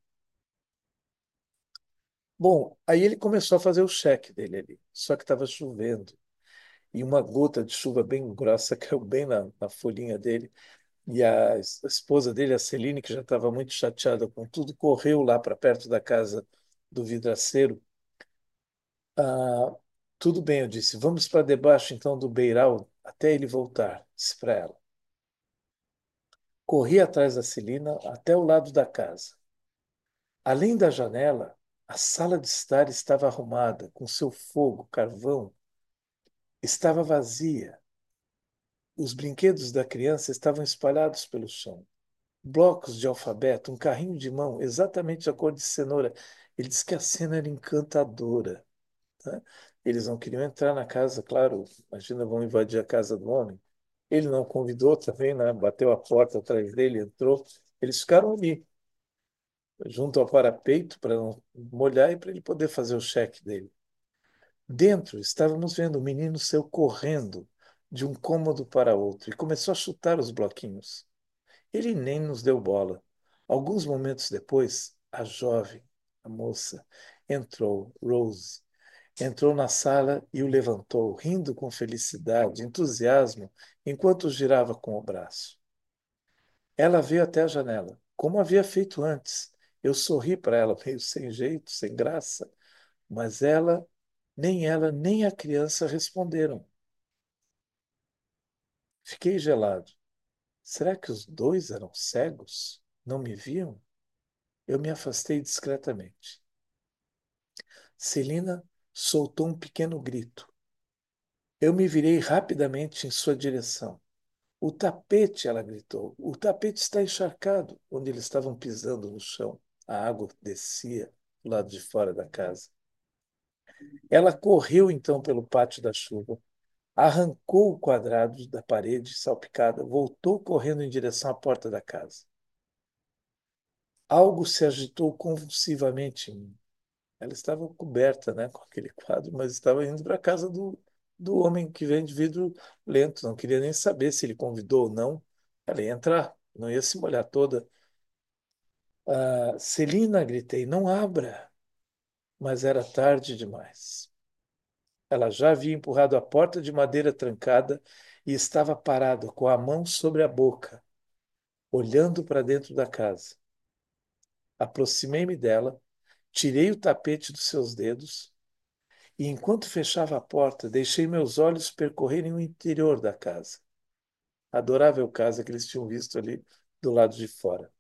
Bom, aí ele começou a fazer o cheque dele ali, só que estava chovendo. E uma gota de chuva bem grossa caiu bem na folhinha dele. E a esposa dele, a Celine, que já estava muito chateada com tudo, correu lá para perto da casa do vidraceiro. Ah, tudo bem, eu disse. Vamos para debaixo então do beiral até ele voltar, disse para ela. Corri atrás da Celina até o lado da casa. Além da janela, a sala de estar estava arrumada, com seu fogo, carvão. Estava vazia. Os brinquedos da criança estavam espalhados pelo chão. Blocos de alfabeto, um carrinho de mão, exatamente a cor de cenoura. Ele disse que a cena era encantadora, né? Eles não queriam entrar na casa, claro. Imagina, vão invadir a casa do homem. Ele não convidou também, né? Bateu a porta atrás dele, entrou. Eles ficaram ali, junto ao parapeito, para não molhar e para ele poder fazer o cheque dele. Dentro, estávamos vendo o menino seu correndo de um cômodo para outro e começou a chutar os bloquinhos. Ele nem nos deu bola. Alguns momentos depois, a jovem, a moça, entrou, Rose, entrou na sala e o levantou, rindo com felicidade, entusiasmo, enquanto girava com o braço. Ela veio até a janela, como havia feito antes. Eu sorri para ela, meio sem jeito, sem graça, mas ela, nem a criança responderam. Fiquei gelado. Será que os dois eram cegos? Não me viam? Eu me afastei discretamente. Celina soltou um pequeno grito. Eu me virei rapidamente em sua direção. O tapete, ela gritou. O tapete está encharcado, onde eles estavam pisando no chão. A água descia do lado de fora da casa. Ela correu então pelo pátio da chuva, arrancou o quadrado da parede salpicada, voltou correndo em direção à porta da casa. Algo se agitou convulsivamente em mim. Ela estava coberta, né, com aquele quadro, mas estava indo para a casa do homem que vende vidro lento. Não queria nem saber se ele convidou ou não. Ela ia entrar, não ia se molhar toda. Celina, gritei, não abra. Mas era tarde demais. Ela já havia empurrado a porta de madeira trancada e estava parada, com a mão sobre a boca, olhando para dentro da casa. Aproximei-me dela, tirei o tapete dos seus dedos e, enquanto fechava a porta, deixei meus olhos percorrerem o interior da casa. Adorável casa que eles tinham visto ali do lado de fora.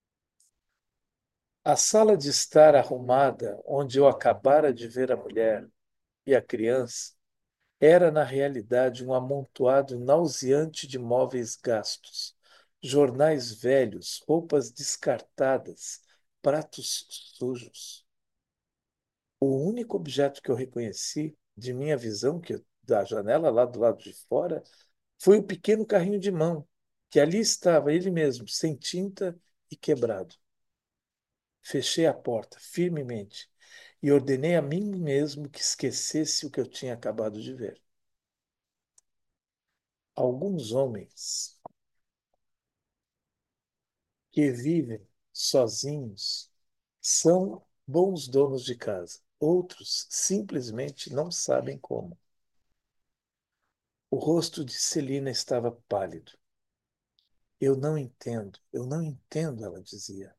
A sala de estar arrumada, onde eu acabara de ver a mulher e a criança, era, na realidade, um amontoado nauseante de móveis gastos, jornais velhos, roupas descartadas, pratos sujos. O único objeto que eu reconheci de minha visão, da janela lá do lado de fora, foi o pequeno carrinho de mão, que ali estava ele mesmo, sem tinta e quebrado. Fechei a porta firmemente e ordenei a mim mesmo que esquecesse o que eu tinha acabado de ver. Alguns homens que vivem sozinhos são bons donos de casa. Outros simplesmente não sabem como. O rosto de Celina estava pálido. Eu não entendo, ela dizia.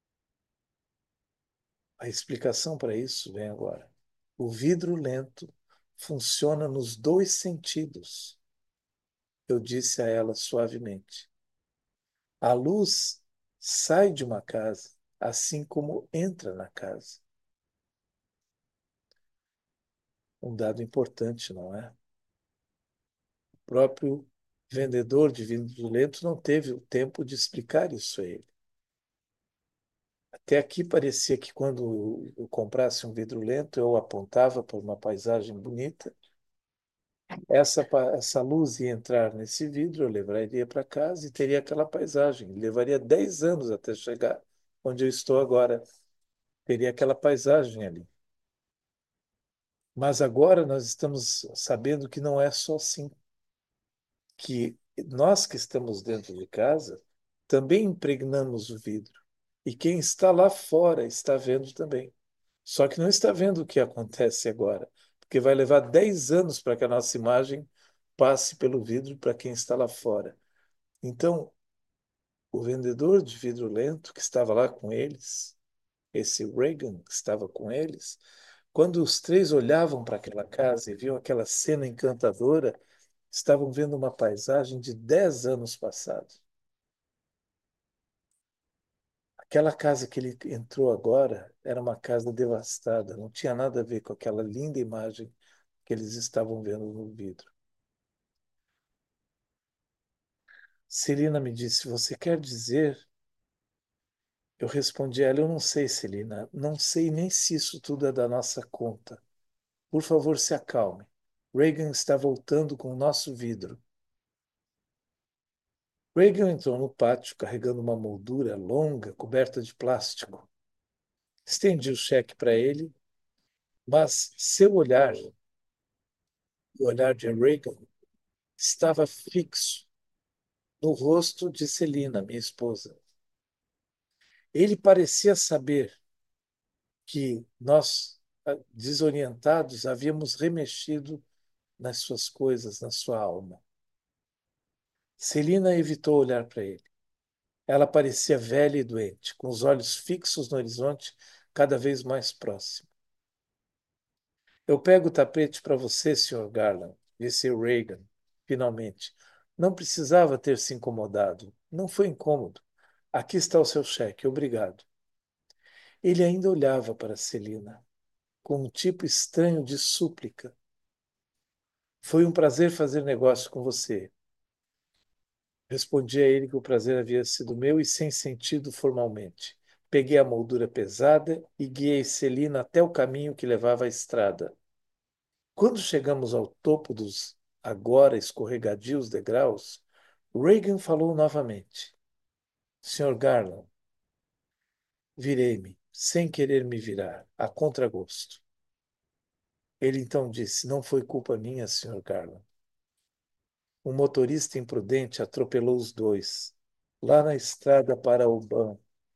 A explicação para isso vem agora. O vidro lento funciona nos dois sentidos, eu disse a ela suavemente. A luz sai de uma casa, assim como entra na casa. Um dado importante, não é? O próprio vendedor de vinho lento não teve o tempo de explicar isso a ele. Até aqui parecia que quando eu comprasse um vidro lento, eu apontava para uma paisagem bonita. Essa luz ia entrar nesse vidro, eu levaria para casa e teria aquela paisagem. Levaria 10 anos até chegar onde eu estou agora. Teria aquela paisagem ali. Mas agora nós estamos sabendo que não é só assim. Que nós que estamos dentro de casa também impregnamos o vidro. E quem está lá fora está vendo também. Só que não está vendo o que acontece agora, porque vai levar 10 anos para que a nossa imagem passe pelo vidro para quem está lá fora. Então, o vendedor de vidro lento que estava lá com eles, esse Reagan que estava com eles, quando os três olhavam para aquela casa e viam aquela cena encantadora, estavam vendo uma paisagem de 10 anos passados. Aquela casa que ele entrou agora era uma casa devastada, não tinha nada a ver com aquela linda imagem que eles estavam vendo no vidro. Celina me disse: Você quer dizer? Eu respondi a ela: Eu não sei, Celina. Não sei nem se isso tudo é da nossa conta. Por favor, se acalme. Reagan está voltando com o nosso vidro. Reagan entrou no pátio carregando uma moldura longa coberta de plástico. Estendi o cheque para ele, mas seu olhar, o olhar de Reagan, estava fixo no rosto de Celina, minha esposa. Ele parecia saber que nós, desorientados, havíamos remexido nas suas coisas, na sua alma. Celina evitou olhar para ele. Ela parecia velha e doente, com os olhos fixos no horizonte, cada vez mais próximo. Eu pego o tapete para você, Sr. Garland, disse Reagan, finalmente. Não precisava ter se incomodado. Não foi incômodo. Aqui está o seu cheque, obrigado. Ele ainda olhava para Celina, com um tipo estranho de súplica. Foi um prazer fazer negócio com você. Respondi a ele que o prazer havia sido meu e sem sentido formalmente. Peguei a moldura pesada e guiei Celina até o caminho que levava à estrada. Quando chegamos ao topo dos agora escorregadios degraus, Reagan falou novamente. Sr. Garland, virei-me, sem querer me virar, a contragosto. Ele então disse: Não foi culpa minha, Sr. Garland. Um motorista imprudente atropelou os dois. lá na estrada para Uban,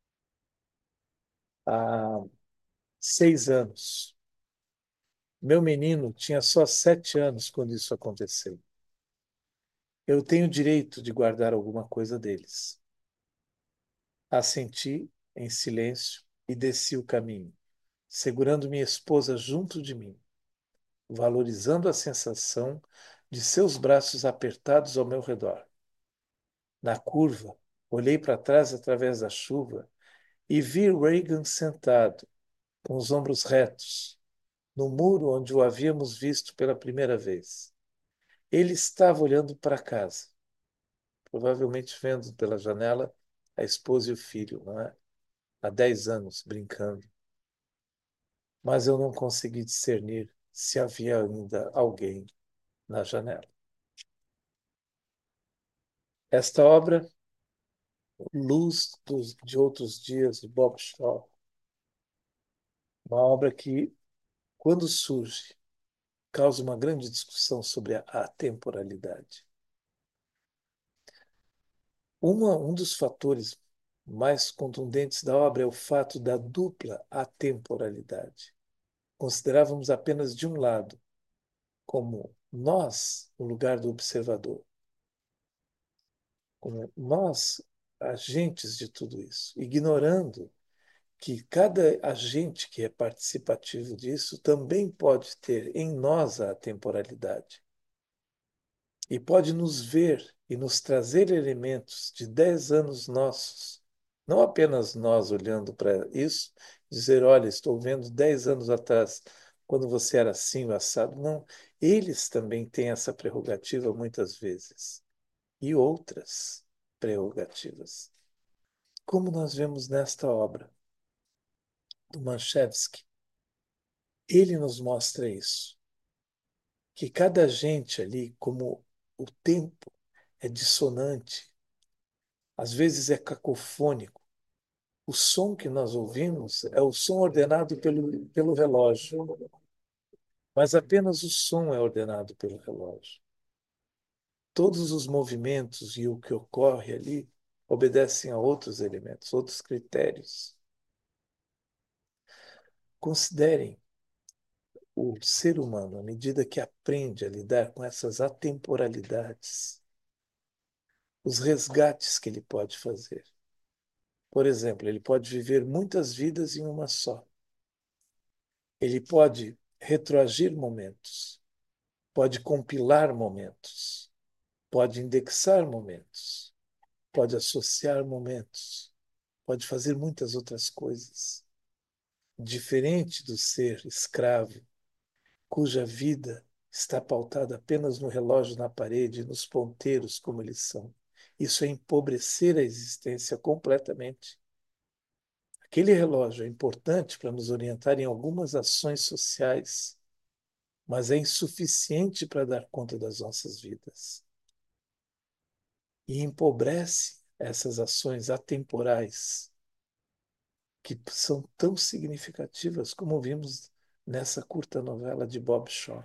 há 6 anos. Meu menino tinha só 7 anos quando isso aconteceu. Eu tenho o direito de guardar alguma coisa deles. Assenti em silêncio e desci o caminho, segurando minha esposa junto de mim, valorizando a sensação de seus braços apertados ao meu redor. Na curva, olhei para trás através da chuva e vi Reagan sentado, com os ombros retos, no muro onde o havíamos visto pela primeira vez. Ele estava olhando para casa, provavelmente vendo pela janela a esposa e o filho, não é? Há 10 anos, brincando. Mas eu não consegui discernir se havia ainda alguém na janela. Esta obra, Luz de Outros Dias, de Bob Shaw, uma obra que, quando surge, causa uma grande discussão sobre a atemporalidade. Um dos fatores mais contundentes da obra é o fato da dupla atemporalidade. Considerávamos apenas de um lado, como nós, no lugar do observador, como nós, agentes de tudo isso, ignorando que cada agente que é participativo disso também pode ter em nós a temporalidade e pode nos ver e nos trazer elementos de 10 anos nossos. Não apenas nós olhando para isso, dizer, olha, estou vendo 10 anos atrás, quando você era assim, o assado. Não, eles também têm essa prerrogativa muitas vezes. E outras prerrogativas. Como nós vemos nesta obra do Manchevski, ele nos mostra isso, que cada agente ali, como o tempo é dissonante, às vezes é cacofônico. O som que nós ouvimos é o som ordenado pelo relógio, mas apenas o som é ordenado pelo relógio. Todos os movimentos e o que ocorre ali obedecem a outros elementos, outros critérios. Considerem o ser humano, à medida que aprende a lidar com essas atemporalidades, os resgates que ele pode fazer. Por exemplo, ele pode viver muitas vidas em uma só. Ele pode retroagir momentos, pode compilar momentos, pode indexar momentos, pode associar momentos, pode fazer muitas outras coisas. Diferente do ser escravo, cuja vida está pautada apenas no relógio na parede e nos ponteiros como eles são. Isso é empobrecer a existência completamente. Aquele relógio é importante para nos orientar em algumas ações sociais, mas é insuficiente para dar conta das nossas vidas. E empobrece essas ações atemporais, que são tão significativas como vimos nessa curta novela de Bob Shaw.